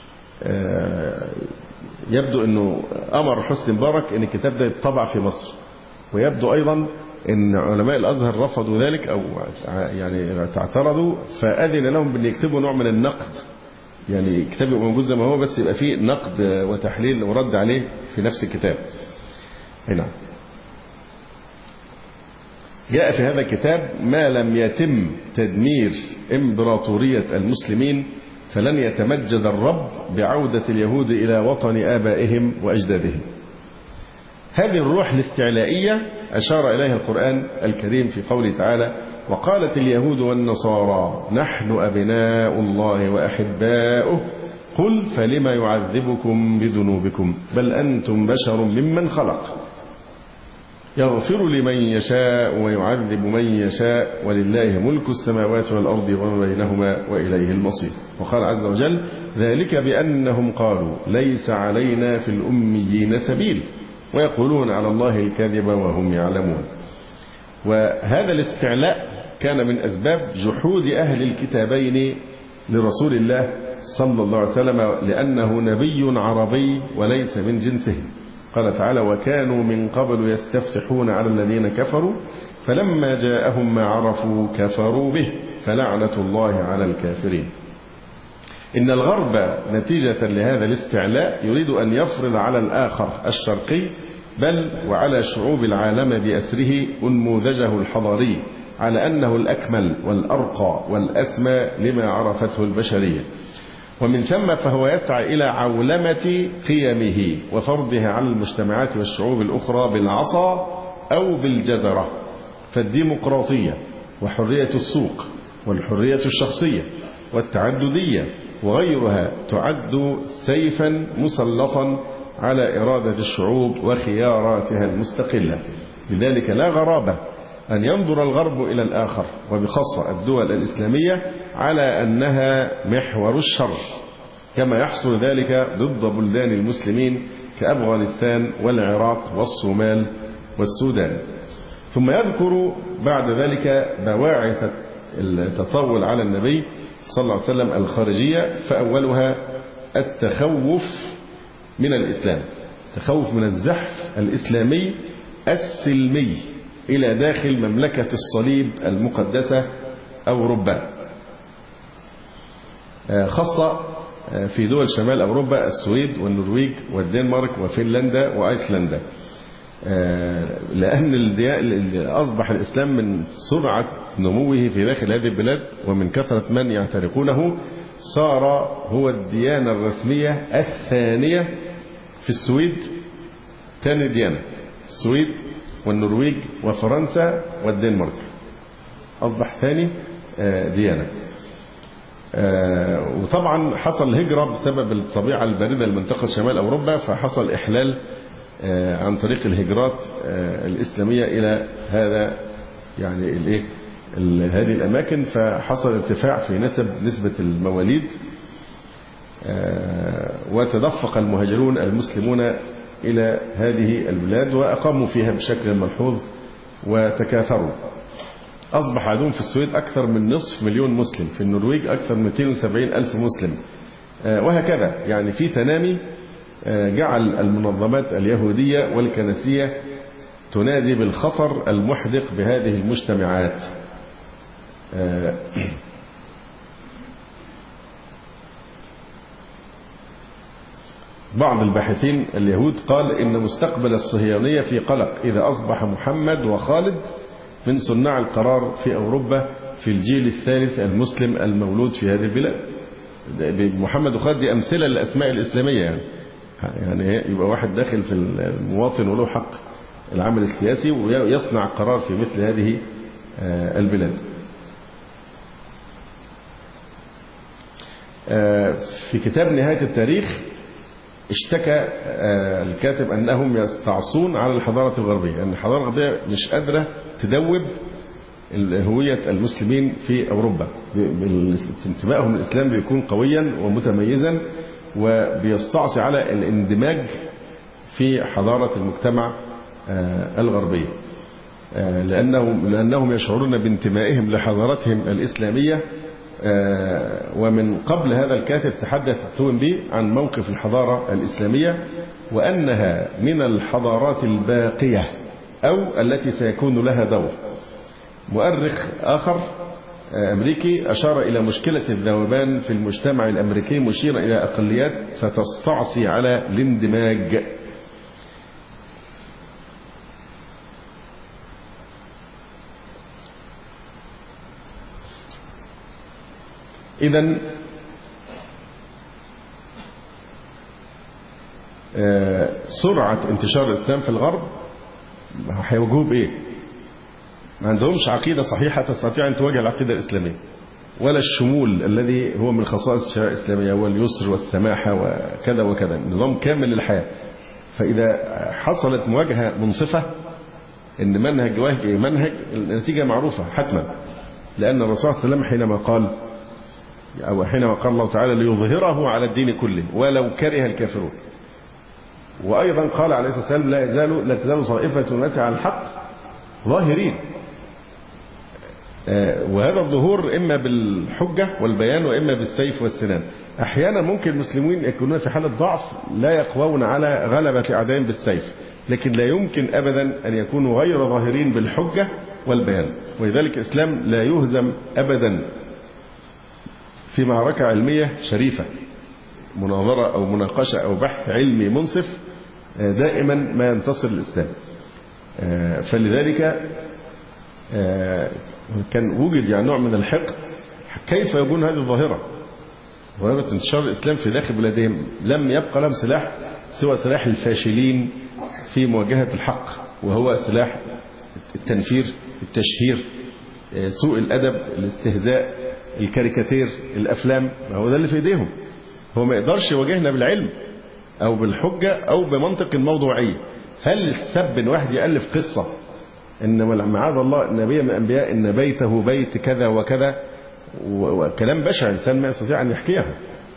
يبدو أنه أمر حسني مبارك أن الكتاب ده يتطبع في مصر، ويبدو أيضا أن علماء الأزهر رفضوا ذلك أو يعني اعترضوا، فأذن لهم بأن يكتبوا نوع من النقد. يعني كتاب يبقى موجود زي ما هو بس يبقى فيه نقد وتحليل ورد عليه في نفس الكتاب. نعم. جاء في هذا الكتاب ما لم يتم تدمير إمبراطورية المسلمين فلن يتمجد الرب بعودة اليهود إلى وطن آبائهم وأجدادهم. هذه الروح الاستعلائية أشار إليها القرآن الكريم في قوله تعالى: وقالت اليهود والنصارى نحن أبناء الله وأحباؤه قل فلم يعذبكم بذنوبكم بل أنتم بشر ممن خلق يغفر لمن يشاء ويعذب من يشاء ولله ملك السماوات والأرض وما بينهما وإليه المصير. وقال عز وجل: ذلك بأنهم قالوا ليس علينا في الأميين سبيل ويقولون على الله الكذب وهم يعلمون. وهذا الاستعلاء كان من أسباب جحود أهل الكتابين لرسول الله صلى الله عليه وسلم لأنه نبي عربي وليس من جنسهم. قال تعالى: وكانوا من قبل يستفتحون على الذين كفروا فلما جاءهم ما عرفوا كفروا به فلعنة الله على الكافرين. إن الغرب نتيجة لهذا الاستعلاء يريد أن يفرض على الآخر الشرقي بل وعلى شعوب العالم بأسره أنموذجه الحضاري على أنه الأكمل والأرقى والأسمى لما عرفته البشرية، ومن ثم فهو يسعى إلى عولمة قيمه وفرضها على المجتمعات والشعوب الأخرى بالعصا أو بالجزرة. فالديمقراطية وحرية السوق والحرية الشخصية والتعددية وغيرها تعد سيفا مسلطا على إرادة الشعوب وخياراتها المستقلة. لذلك لا غرابة أن ينظر الغرب إلى الآخر وبخاصة الدول الإسلامية على أنها محور الشر، كما يحصل ذلك ضد بلدان المسلمين كأفغانستان والعراق والصومال والسودان. ثم يذكر بعد ذلك بواعث التطاول على النبي صلى الله عليه وسلم الخارجية، فأولها التخوف من الإسلام، تخوف من الزحف الإسلامي السلمي إلى داخل مملكة الصليب المقدسة أوروبا، خاصة في دول شمال أوروبا: السويد والنرويج والدنمارك وفنلندا وأيسلندا، لأن أصبح الإسلام من سرعة نموه في داخل هذه البلاد ومن كثرة من يعترقونه صار هو الديانة الرسمية الثانية في السويد. ثاني ديانة السويد والنرويج وفرنسا والدنمارك، أصبح ثاني ديانة. وطبعا حصل هجرة بسبب الطبيعة الباردة لمنطقة شمال أوروبا، فحصل إحلال عن طريق الهجرات الإسلامية إلى هذا يعني هذه الأماكن، فحصل ارتفاع في نسبة المواليد، وتدفق المهاجرون المسلمون إلى هذه البلاد وأقاموا فيها بشكل ملحوظ وتكاثروا. أصبح عندهم في السويد أكثر من نصف مليون مسلم، في النرويج أكثر من 270 ألف مسلم، وهكذا. يعني في تنامي جعل المنظمات اليهودية والكنسية تنادي بالخطر المحدق بهذه المجتمعات. بعض الباحثين اليهود قال إن مستقبل الصهيونية في قلق إذا أصبح محمد وخالد من صناع القرار في أوروبا في الجيل الثالث المسلم المولود في هذه البلاد. محمد وخالد دي أمثلة للأسماء الإسلامية، يعني يبقى واحد داخل في المواطن وله حق العمل السياسي ويصنع قرار في مثل هذه البلاد. في كتاب نهاية التاريخ اشتكى الكاتب أنهم يستعصون على الحضارة الغربية، أن الحضارة الغربية مش قادرة تدوب هوية المسلمين في أوروبا. انتمائهم للإسلام بيكون قويا ومتميزا، وبيستعصي على الاندماج في حضارة المجتمع الغربية، لأنهم يشعرون بانتمائهم لحضارتهم الإسلامية. ومن قبل هذا الكاتب تحدث توينبي عن موقف الحضارة الإسلامية وأنها من الحضارات الباقية أو التي سيكون لها دور. مؤرخ آخر أمريكي أشار إلى مشكلة الذوبان في المجتمع الأمريكي، مشيرا إلى أقليات ستستعصي على الاندماج. إذن سرعة انتشار الإسلام في الغرب هيواجهوه بإيه؟ ما عندهمش عقيدة صحيحة تستطيع أن تواجه العقيدة الإسلامية، ولا الشمول الذي هو من خصائص الشريعة الإسلامية واليسر والسماحة وكذا وكذا، نظام كامل للحياة. فإذا حصلت مواجهة منصفة إن منهج واجه منهج، النتيجة معروفة حتما، لأن الرسول صلى الله عليه وسلم حينما قال الله تعالى ليظهره على الدين كله ولو كره الكافرون، وأيضا قال عليه الصلاة والسلام لا تزال طائفة من على الحق ظاهرين. وهذا الظهور إما بالحجة والبيان وإما بالسيف والسنان. أحيانا ممكن المسلمين يكونون في حالة ضعف لا يقوون على غلبة أعدائهم بالسيف، لكن لا يمكن أبدا أن يكونوا غير ظاهرين بالحجة والبيان. ولذلك الإسلام لا يهزم أبدا في معركة علمية شريفة، مناظرة أو مناقشة أو بحث علمي منصف، دائما ما ينتصر الإسلام. فلذلك كان وجد يعني نوع من الحقد. كيف يكون هذه الظاهرة، ظاهرة انتشار الإسلام في داخل بلادهم؟ لم يبقى لهم سلاح سوى سلاح الفاشلين في مواجهة الحق، وهو سلاح التنفير، التشهير، سوء الأدب، الاستهزاء، الكاريكاتير، الأفلام. هو ده اللي في إيديهم. هو ما يقدرش يواجهنا بالعلم أو بالحجة أو بمنطق الموضوعية. هل السب إن واحد يألف قصة إن معاذ الله نبي من الأنبياء إن بيته بيت كذا وكذا، وكلام بشع إنسان ما يستطيع أن يحكيها،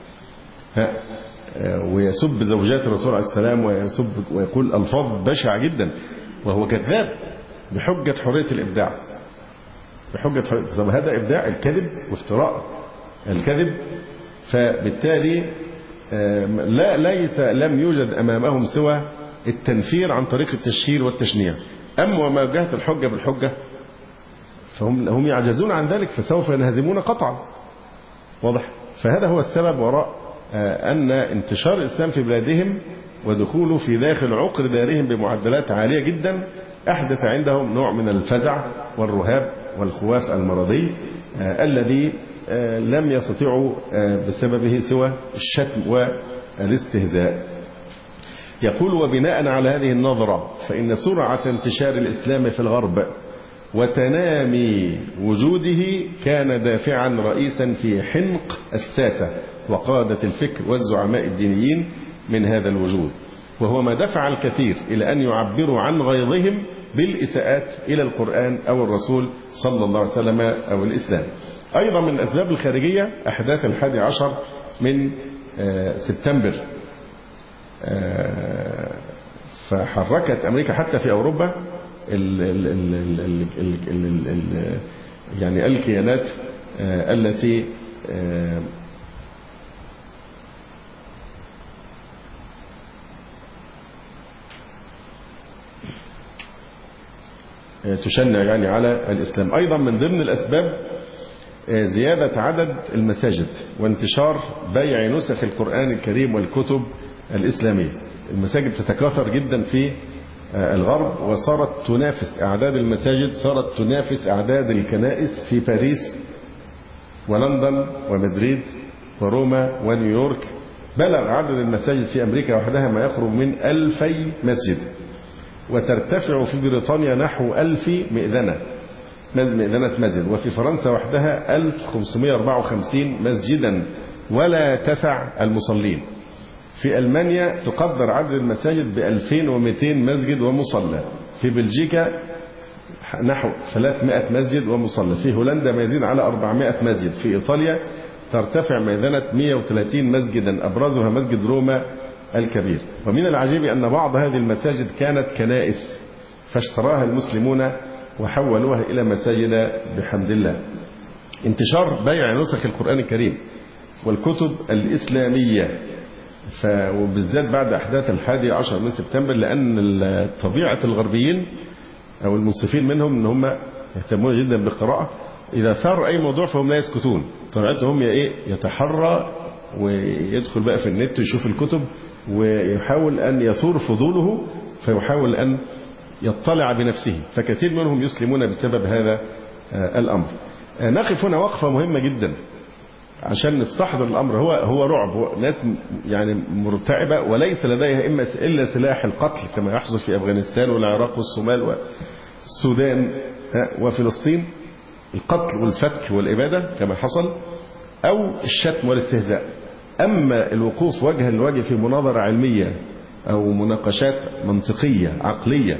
ويسب زوجات الرسول عليه السلام ويقول ألفاظ بشعة جدا وهو كذاب بحجة حرية الإبداع، بحجة حرية. طب هذا إبداع؟ الكذب وافتراء الكذب. فبالتالي لم يوجد أمامهم سوى التنفير عن طريق التشهير والتشنيع. أما وما جهت الحجة بالحجة فهم يعجزون عن ذلك، فسوف ينهزمون قطعا. واضح؟ فهذا هو السبب وراء أن انتشار الإسلام في بلادهم ودخوله في داخل عقر دارهم بمعدلات عالية جدا أحدث عندهم نوع من الفزع والرهاب والخواف المرضي الذي لم يستطيعوا بسببه سوى الشتم والاستهزاء. يقول: وبناء على هذه النظرة فإن سرعة انتشار الإسلام في الغرب وتنامي وجوده كان دافعا رئيسا في حنق الساسة وقادة الفكر والزعماء الدينيين من هذا الوجود، وهو ما دفع الكثير إلى أن يعبروا عن غيظهم بالإساءات إلى القرآن أو الرسول صلى الله عليه وسلم أو الإسلام. أيضا من الأسباب الخارجية أحداث 11 من سبتمبر، فحركت أمريكا حتى في أوروبا يعني الكيانات التي تشنع يعني على الإسلام. أيضا من ضمن الأسباب زيادة عدد المساجد وانتشار بيع نسخ القرآن الكريم والكتب الإسلامية. المساجد تتكاثر جدا في الغرب، وصارت تنافس أعداد المساجد، صارت تنافس أعداد الكنائس في باريس ولندن ومدريد وروما ونيويورك. بلغ عدد المساجد في أمريكا وحدها ما يقرب من 2000 مسجد، وترتفع في بريطانيا نحو 1000 مئذنة مسجد، وفي فرنسا وحدها 1554 مسجدا ولا تسع المصلين. في ألمانيا تقدر عدد المساجد ب2200 مسجد ومصلى. في بلجيكا نحو 300 مسجد ومصلى. في هولندا ما يزيد على 400 مسجد. في إيطاليا ترتفع ميزانة 130 مسجدا أبرزها مسجد روما الكبير. ومن العجيب أن بعض هذه المساجد كانت كنائس فاشتراها المسلمون وحولوها إلى مساجد بحمد الله. انتشار بيع نسخ القرآن الكريم والكتب الإسلامية، وبالذات بعد أحداث 11 من سبتمبر، لأن طبيعة الغربيين أو المنصفين منهم أن هم يهتمون جدا بالقراءة. إذا ثار أي موضوع فهم لا يسكتون، طبيعتهم يتحرى ويدخل بقى في النت يشوف الكتب ويحاول أن يثور فضوله، فيحاول أن يطلع بنفسه، فكثير منهم يسلمون بسبب هذا الأمر. نقف هنا وقفة مهمة جدا عشان نستحضر الأمر. هو رعب، ناس يعني مرتعبة وليس لديها إلا سلاح القتل كما يحصل في أفغانستان والعراق والصومال والسودان وفلسطين، القتل والفتك والإبادة كما حصل، أو الشتم والاستهزاء. أما الوقوف وجها لوجه في مناظرة علمية أو مناقشات منطقية عقلية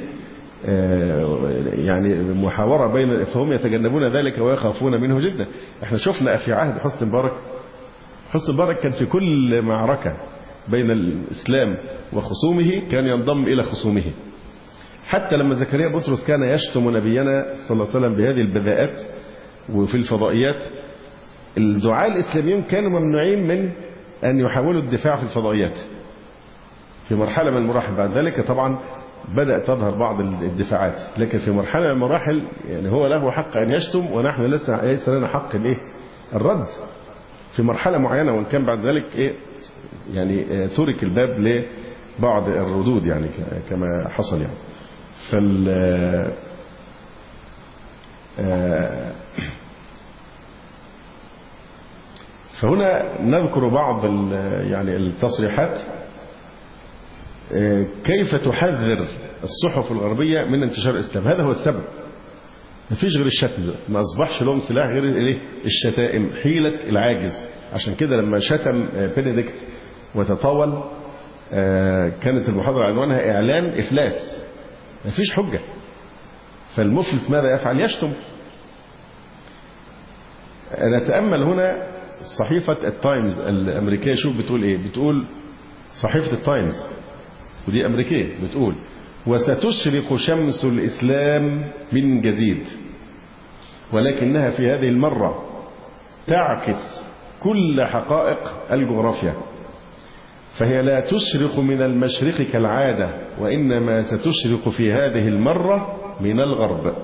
يعني محاورة بين، فهم يتجنبون ذلك ويخافون منه جدا. احنا شفنا في عهد حسني مبارك كان في كل معركة بين الإسلام وخصومه كان ينضم إلى خصومه. حتى لما زكريا بطرس كان يشتم نبينا صلى الله عليه وسلم بهذه البذاءات وفي الفضائيات، الدعاة الإسلاميون كانوا ممنوعين من أن يحاولوا الدفاع في الفضائيات. في مرحلة من المراحل بعد ذلك طبعا بدأت تظهر بعض الدفاعات، لكن في مرحلة من المراحل يعني هو له حق أن يشتم ونحن ليس لنا حق الرد في مرحلة معينة، وإن كان بعد ذلك يعني ترك الباب لبعض الردود يعني كما حصل يعني. فهنا نذكر بعض يعني التصريحات كيف تحذر الصحف الغربية من انتشار الإسلام. هذا هو السبب، ما فيش غير الشتم، ما أصبحش لهم سلاح غير الشتائم، حيلة العاجز. عشان كده لما شتم بنديكت وتطاول كانت المحاضرة عنوانها إعلان إفلاس، ما فيش حجة. فالمفلس ماذا يفعل؟ يشتم. نتأمل هنا صحيفة التايمز الأمريكية، شوف بتقول إيه. بتقول صحيفة التايمز ودي أمريكية بتقول: وستشرق شمس الإسلام من جديد، ولكنها في هذه المرة تعكس كل حقائق الجغرافيا، فهي لا تشرق من المشرق كالعادة، وإنما ستشرق في هذه المرة من الغرب.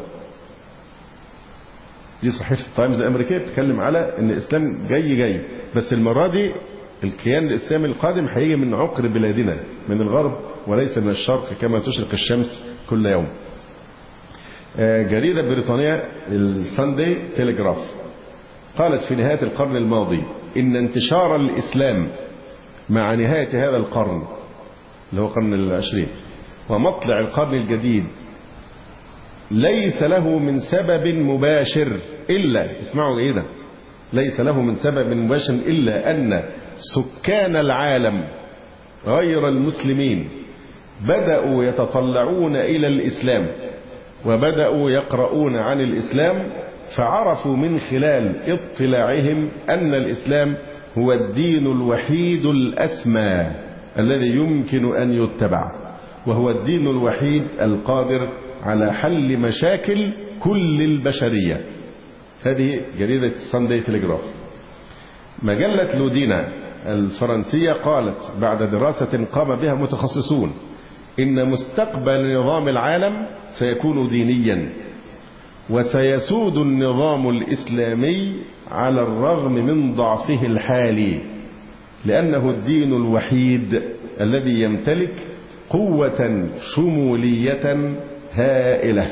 دي صحيفة التايمز الأمريكية بتتكلم على أن الإسلام جاي، بس المرة دي الكيان الإسلامي القادم هيجي من عقر بلادنا من الغرب وليس من الشرق كما تشرق الشمس كل يوم. جريدة بريطانية الساندي تيليغراف قالت في نهاية القرن الماضي إن انتشار الإسلام مع نهاية هذا القرن اللي هو القرن العشرين ومطلع القرن الجديد ليس له من سبب مباشر إلا، اسمعوا جيدا، ليس له من سبب مباشر إلا أن سكان العالم غير المسلمين بدأوا يتطلعون إلى الإسلام وبدأوا يقرؤون عن الإسلام، فعرفوا من خلال اطلاعهم أن الإسلام هو الدين الوحيد الأسمى الذي يمكن أن يتبع، وهو الدين الوحيد القادر على حل مشاكل كل البشرية. هذه جريدة الساندي تيليغراف. مجلة لودينا الفرنسية قالت بعد دراسة قام بها متخصصون إن مستقبل نظام العالم سيكون دينيا، وسيسود النظام الإسلامي على الرغم من ضعفه الحالي، لأنه الدين الوحيد الذي يمتلك قوة شمولية هائلة.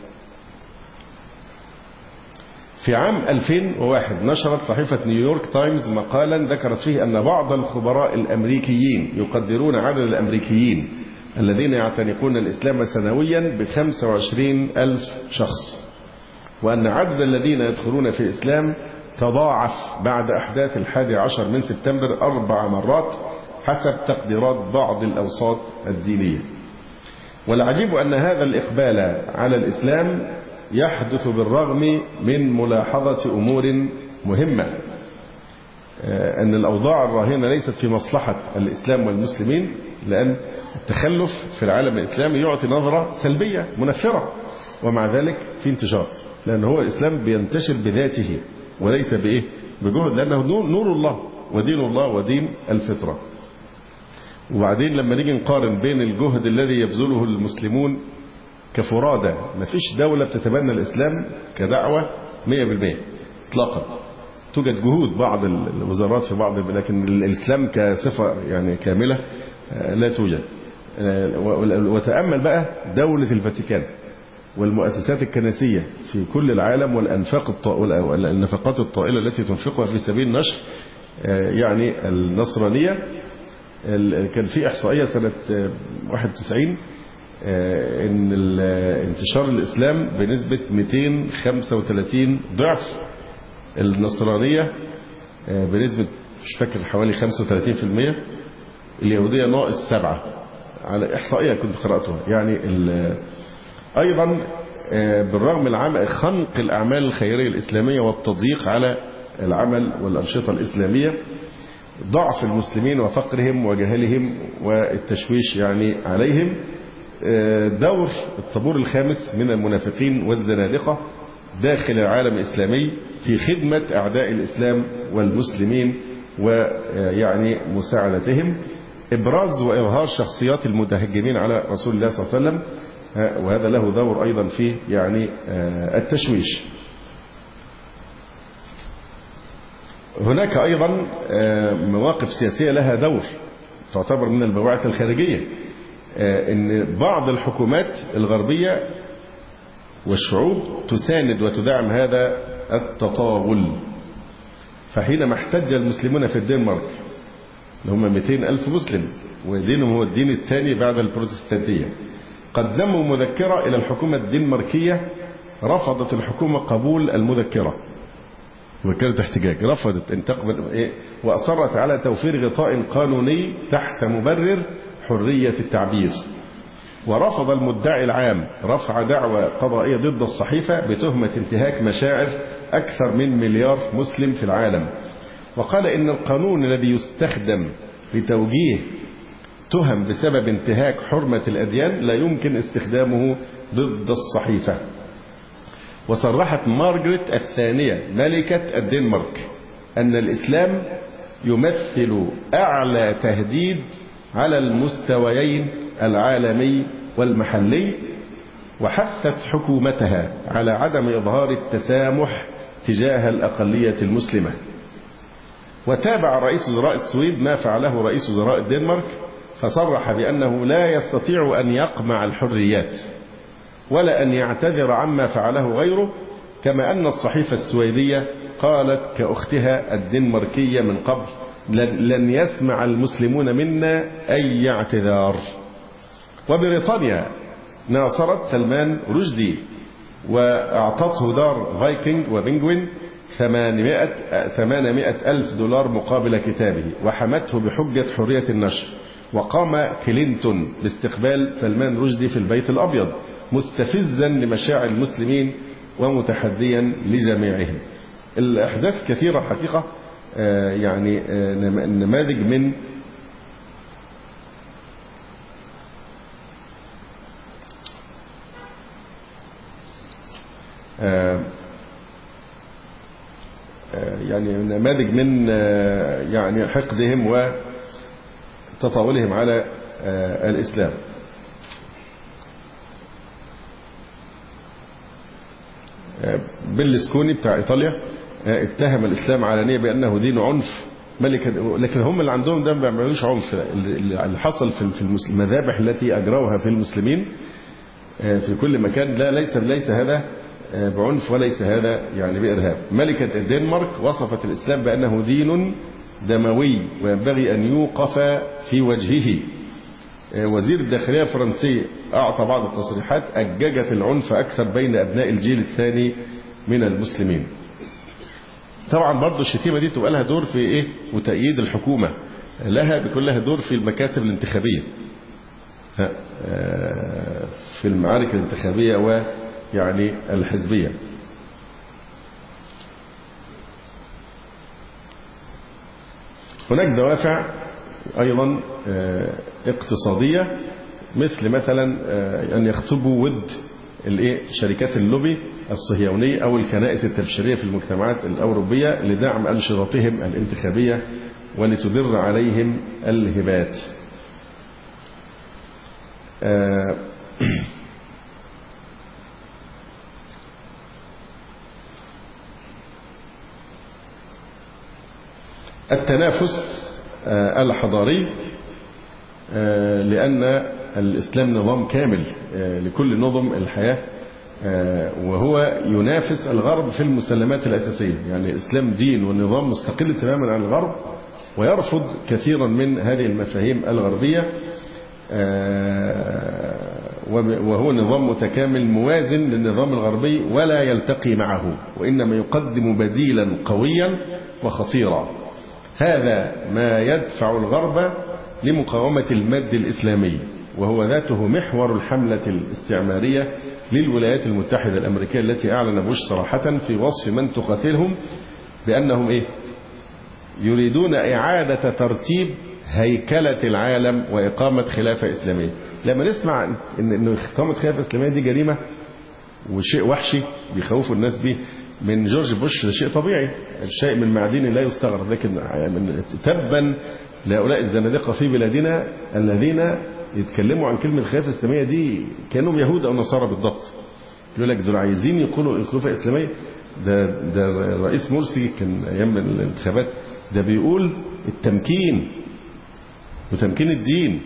في عام 2001 نشرت صحيفة نيويورك تايمز مقالا ذكرت فيه أن بعض الخبراء الأمريكيين يقدرون عدد الأمريكيين الذين يعتنقون الإسلام سنويا ب25,000 شخص، وأن عدد الذين يدخلون في الإسلام تضاعف بعد أحداث 11 من سبتمبر 4 مرات حسب تقديرات بعض الأوساط الدينية. والعجيب أن هذا الإقبال على الإسلام يحدث بالرغم من ملاحظة أمور مهمة، أن الأوضاع الراهنة ليست في مصلحة الإسلام والمسلمين، لأن التخلف في العالم الإسلامي يعطي نظرة سلبية منفرة، ومع ذلك في انتشار، لأن هو الإسلام بينتشر بذاته وليس بإيه؟ بجهد، لأنه نور الله ودين الله ودين الفطرة. وبعدين لما نيجي نقارن بين الجهد الذي يبذله المسلمون كفرادى، ما فيش دولة بتتبنى الإسلام كدعوة 100% إطلاقا. توجد جهود بعض الوزارات في بعض، لكن الإسلام كصفة يعني كاملة لا توجد. وتأمل بقى دولة الفاتيكان والمؤسسات الكنسية في كل العالم والنفقات الطائلة التي تنفقها في سبيل نشر يعني النصرانية. كان في إحصائية سنة 91 إن انتشار الإسلام بنسبة 235 ضعف النصرانية بنسبة مش فاكر حوالي 35%، اليهودية ناقص 7 على إحصائية كنت قرأتها. يعني أيضا بالرغم من خنق الأعمال الخيرية الإسلامية والتضييق على العمل والأنشطة الإسلامية، ضعف المسلمين وفقرهم وجهلهم والتشويش يعني عليهم، دور الطابور الخامس من المنافقين والزنادقة داخل العالم الإسلامي في خدمة أعداء الإسلام والمسلمين ويعني مساعدتهم، إبراز وإظهار شخصيات المتهجمين على رسول الله صلى الله عليه وسلم، وهذا له دور أيضا في يعني التشويش. هناك أيضا مواقف سياسية لها دور تعتبر من البواعث الخارجية، إن بعض الحكومات الغربية والشعوب تساند وتدعم هذا التطاول. فحينما احتج المسلمون في الدنمارك اللي هم 200,000 مسلم ودينهم هو الدين الثاني بعد البروتستانتية، قدموا مذكرة إلى الحكومة الدنماركية، رفضت الحكومة قبول المذكرة، مذكرة احتجاج، رفضت أن تقبل وأصرت على توفير غطاء قانوني تحت مبرر حرية التعبير. ورفض المدعي العام رفع دعوى قضائية ضد الصحيفة بتهمة انتهاك مشاعر أكثر من 1 مليار مسلم في العالم، وقال إن القانون الذي يستخدم لتوجيه تهم بسبب انتهاك حرمة الأديان لا يمكن استخدامه ضد الصحيفة. وصرحت مارغريت الثانية ملكة الدنمارك أن الإسلام يمثل أعلى تهديد على المستويين العالمي والمحلي، وحثت حكومتها على عدم إظهار التسامح تجاه الأقلية المسلمة. وتابع رئيس وزراء السويد ما فعله رئيس وزراء الدنمارك، فصرح بأنه لا يستطيع أن يقمع الحريات ولا أن يعتذر عما فعله غيره، كما أن الصحيفة السويدية قالت كأختها الدنماركية من قبل: لن يسمع المسلمون منا أي اعتذار. وبريطانيا ناصرت سلمان رشدي وأعطته دار فايكنج وبنجوين 800,000 دولار مقابل كتابه، وحمته بحجة حرية النشر. وقام كلينتون باستقبال سلمان رشدي في البيت الأبيض مستفزا لمشاعر المسلمين ومتحديا لجميعهم. الأحداث كثيرة حقيقة، يعني نماذج من يعني حقدهم وتطاولهم على الإسلام. بيرلسكوني بتاع إيطاليا اتهم الإسلام علانية بأنه دين عنف، لكن هم اللي عندهم ده ما بيعملوش عنف. اللي حصل في المذابح التي أجروها في المسلمين في كل مكان ليس هذا بعنف وليس هذا يعني بإرهاب. ملكة الدنمارك وصفت الإسلام بأنه دين دموي وينبغي أن يوقف في وجهه. وزير الداخلية الفرنسي أعطى بعض التصريحات أججت العنف أكثر بين أبناء الجيل الثاني من المسلمين. طبعا برضو الشتيمة دي تبقى لها دور في إيه؟ وتأييد الحكومة لها بيكون لها دور في المكاسب الانتخابية، في المعارك الانتخابية ويعني الحزبية. هناك دوافع أيضا اقتصادية، مثلا أن يخطبوا ود شركات اللوبي الصهيونية أو الكنائس التبشيرية في المجتمعات الأوروبية لدعم أنشطتهم الانتخابية ولتدر عليهم الهبات. التنافس الحضاري، لأن الإسلام نظام كامل لكل نظم الحياة، وهو ينافس الغرب في المسلمات الأساسية. يعني الإسلام دين ونظام مستقل تماما عن الغرب، ويرفض كثيرا من هذه المفاهيم الغربية، وهو نظام متكامل موازن للنظام الغربي ولا يلتقي معه، وإنما يقدم بديلا قويا وخطيرا. هذا ما يدفع الغرب لمقاومة المد الإسلامي، وهو ذاته محور الحملة الاستعمارية للولايات المتحدة الأمريكية التي أعلن بوش صراحة في وصف من تقاتلهم بأنهم يريدون إعادة ترتيب هيكلة العالم وإقامة خلافة إسلامية. لما نسمع إن إقامة خلافة إسلامية دي جريمة وشيء وحشي بيخوفوا الناس به من جورج بوش، ده شيء طبيعي، الشيء من معدين لا يستغرب، لكن تبا لهؤلاء الزنادقة في بلادنا الذين يتكلموا عن كلمة الخلافة الإسلامية دي كانوا يهود أو نصارى بالضبط. يقول لك دول عايزين يقولوا الخلافة الإسلامية. ده الرئيس مرسي كان أيام الانتخابات ده بيقول التمكين وتمكين الدين،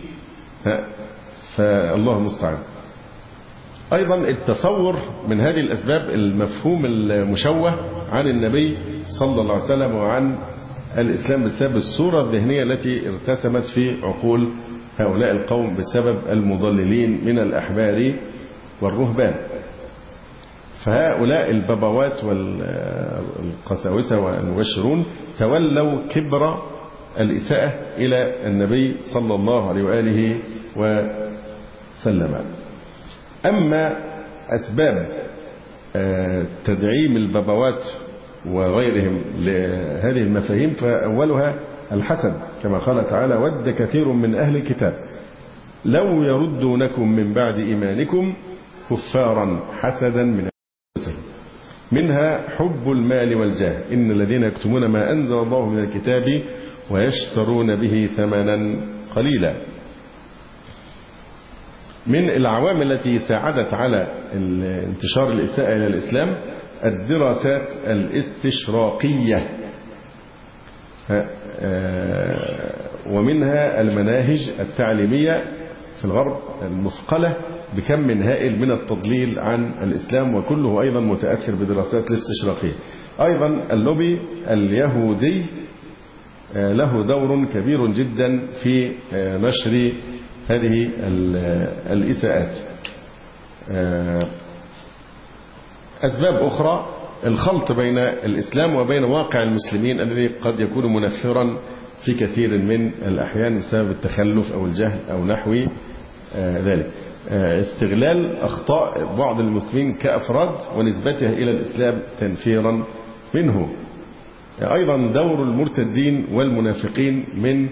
فالله المستعان. أيضا التصور من هذه الأسباب المفهوم المشوه عن النبي صلى الله عليه وسلم وعن الإسلام بسبب الصورة الذهنية التي ارتسمت في عقول هؤلاء القوم بسبب المضللين من الأحبار والرهبان. فهؤلاء البابوات والقساوسة والمبشرون تولوا كبر الإساءة إلى النبي صلى الله عليه وآله وسلم. أما أسباب تدعيم البابوات وغيرهم لهذه المفاهيم فأولها الحسد، كما قال تعالى: ود كثير من أهل الكتاب لو يردونكم من بعد إيمانكم كفارا حسدا من أنفسهم، منها حب المال والجاه، إن الذين يكتمون ما أنزل الله من الكتاب ويشترون به ثمنا قليلا. من العوامل التي ساعدت على انتشار الإساءة إلى الإسلام الدراسات الاستشراقية، ومنها المناهج التعليمية في الغرب المثقلة بكم هائل من التضليل عن الإسلام، وكله أيضا متأثر بدراسات الاستشراقية. أيضا اللوبي اليهودي له دور كبير جدا في نشر هذه الإساءات. أسباب أخرى الخلط بين الإسلام وبين واقع المسلمين الذي قد يكون منفرا في كثير من الأحيان بسبب التخلف أو الجهل أو نحو ذلك. استغلال أخطاء بعض المسلمين كأفراد ونسبتها إلى الإسلام تنفيرا منه. أيضا دور المرتدين والمنافقين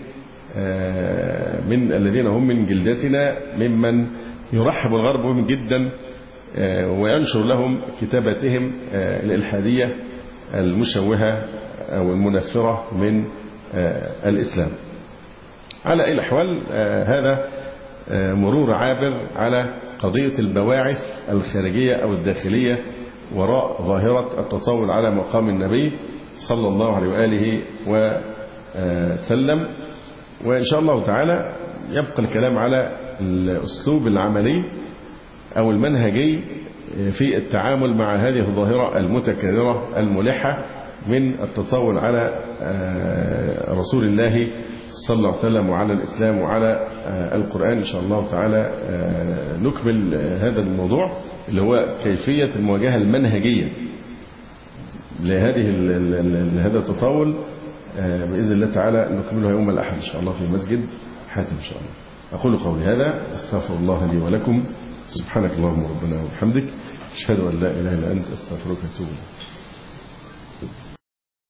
من الذين هم من جلدتنا ممن يرحب الغرب بهم جدا وينشر لهم كتاباتهم الإلحادية المشوهة أو المنفرة من الإسلام. على أي الأحوال هذا مرور عابر على قضية البواعث الخارجية أو الداخلية وراء ظاهرة التطاول على مقام النبي صلى الله عليه وآله وسلم. وإن شاء الله تعالى يبقى الكلام على الأسلوب العملي أو المنهجي في التعامل مع هذه الظاهرة المتكررة الملحة من التطاول على رسول الله صلى الله عليه وسلم وعلى الإسلام وعلى القرآن. إن شاء الله تعالى نكمل هذا الموضوع اللي هو كيفية المواجهة المنهجية لهذا التطاول بإذن الله تعالى نكملها يوم الأحد إن شاء الله في مسجد حاتم إن شاء الله. أقول قولي هذا أستغفر الله لي ولكم. سبحانك اللهم ربنا وبحمدك أشهد أن لا إله إلا أنت أستغفرك وأتوب إليك.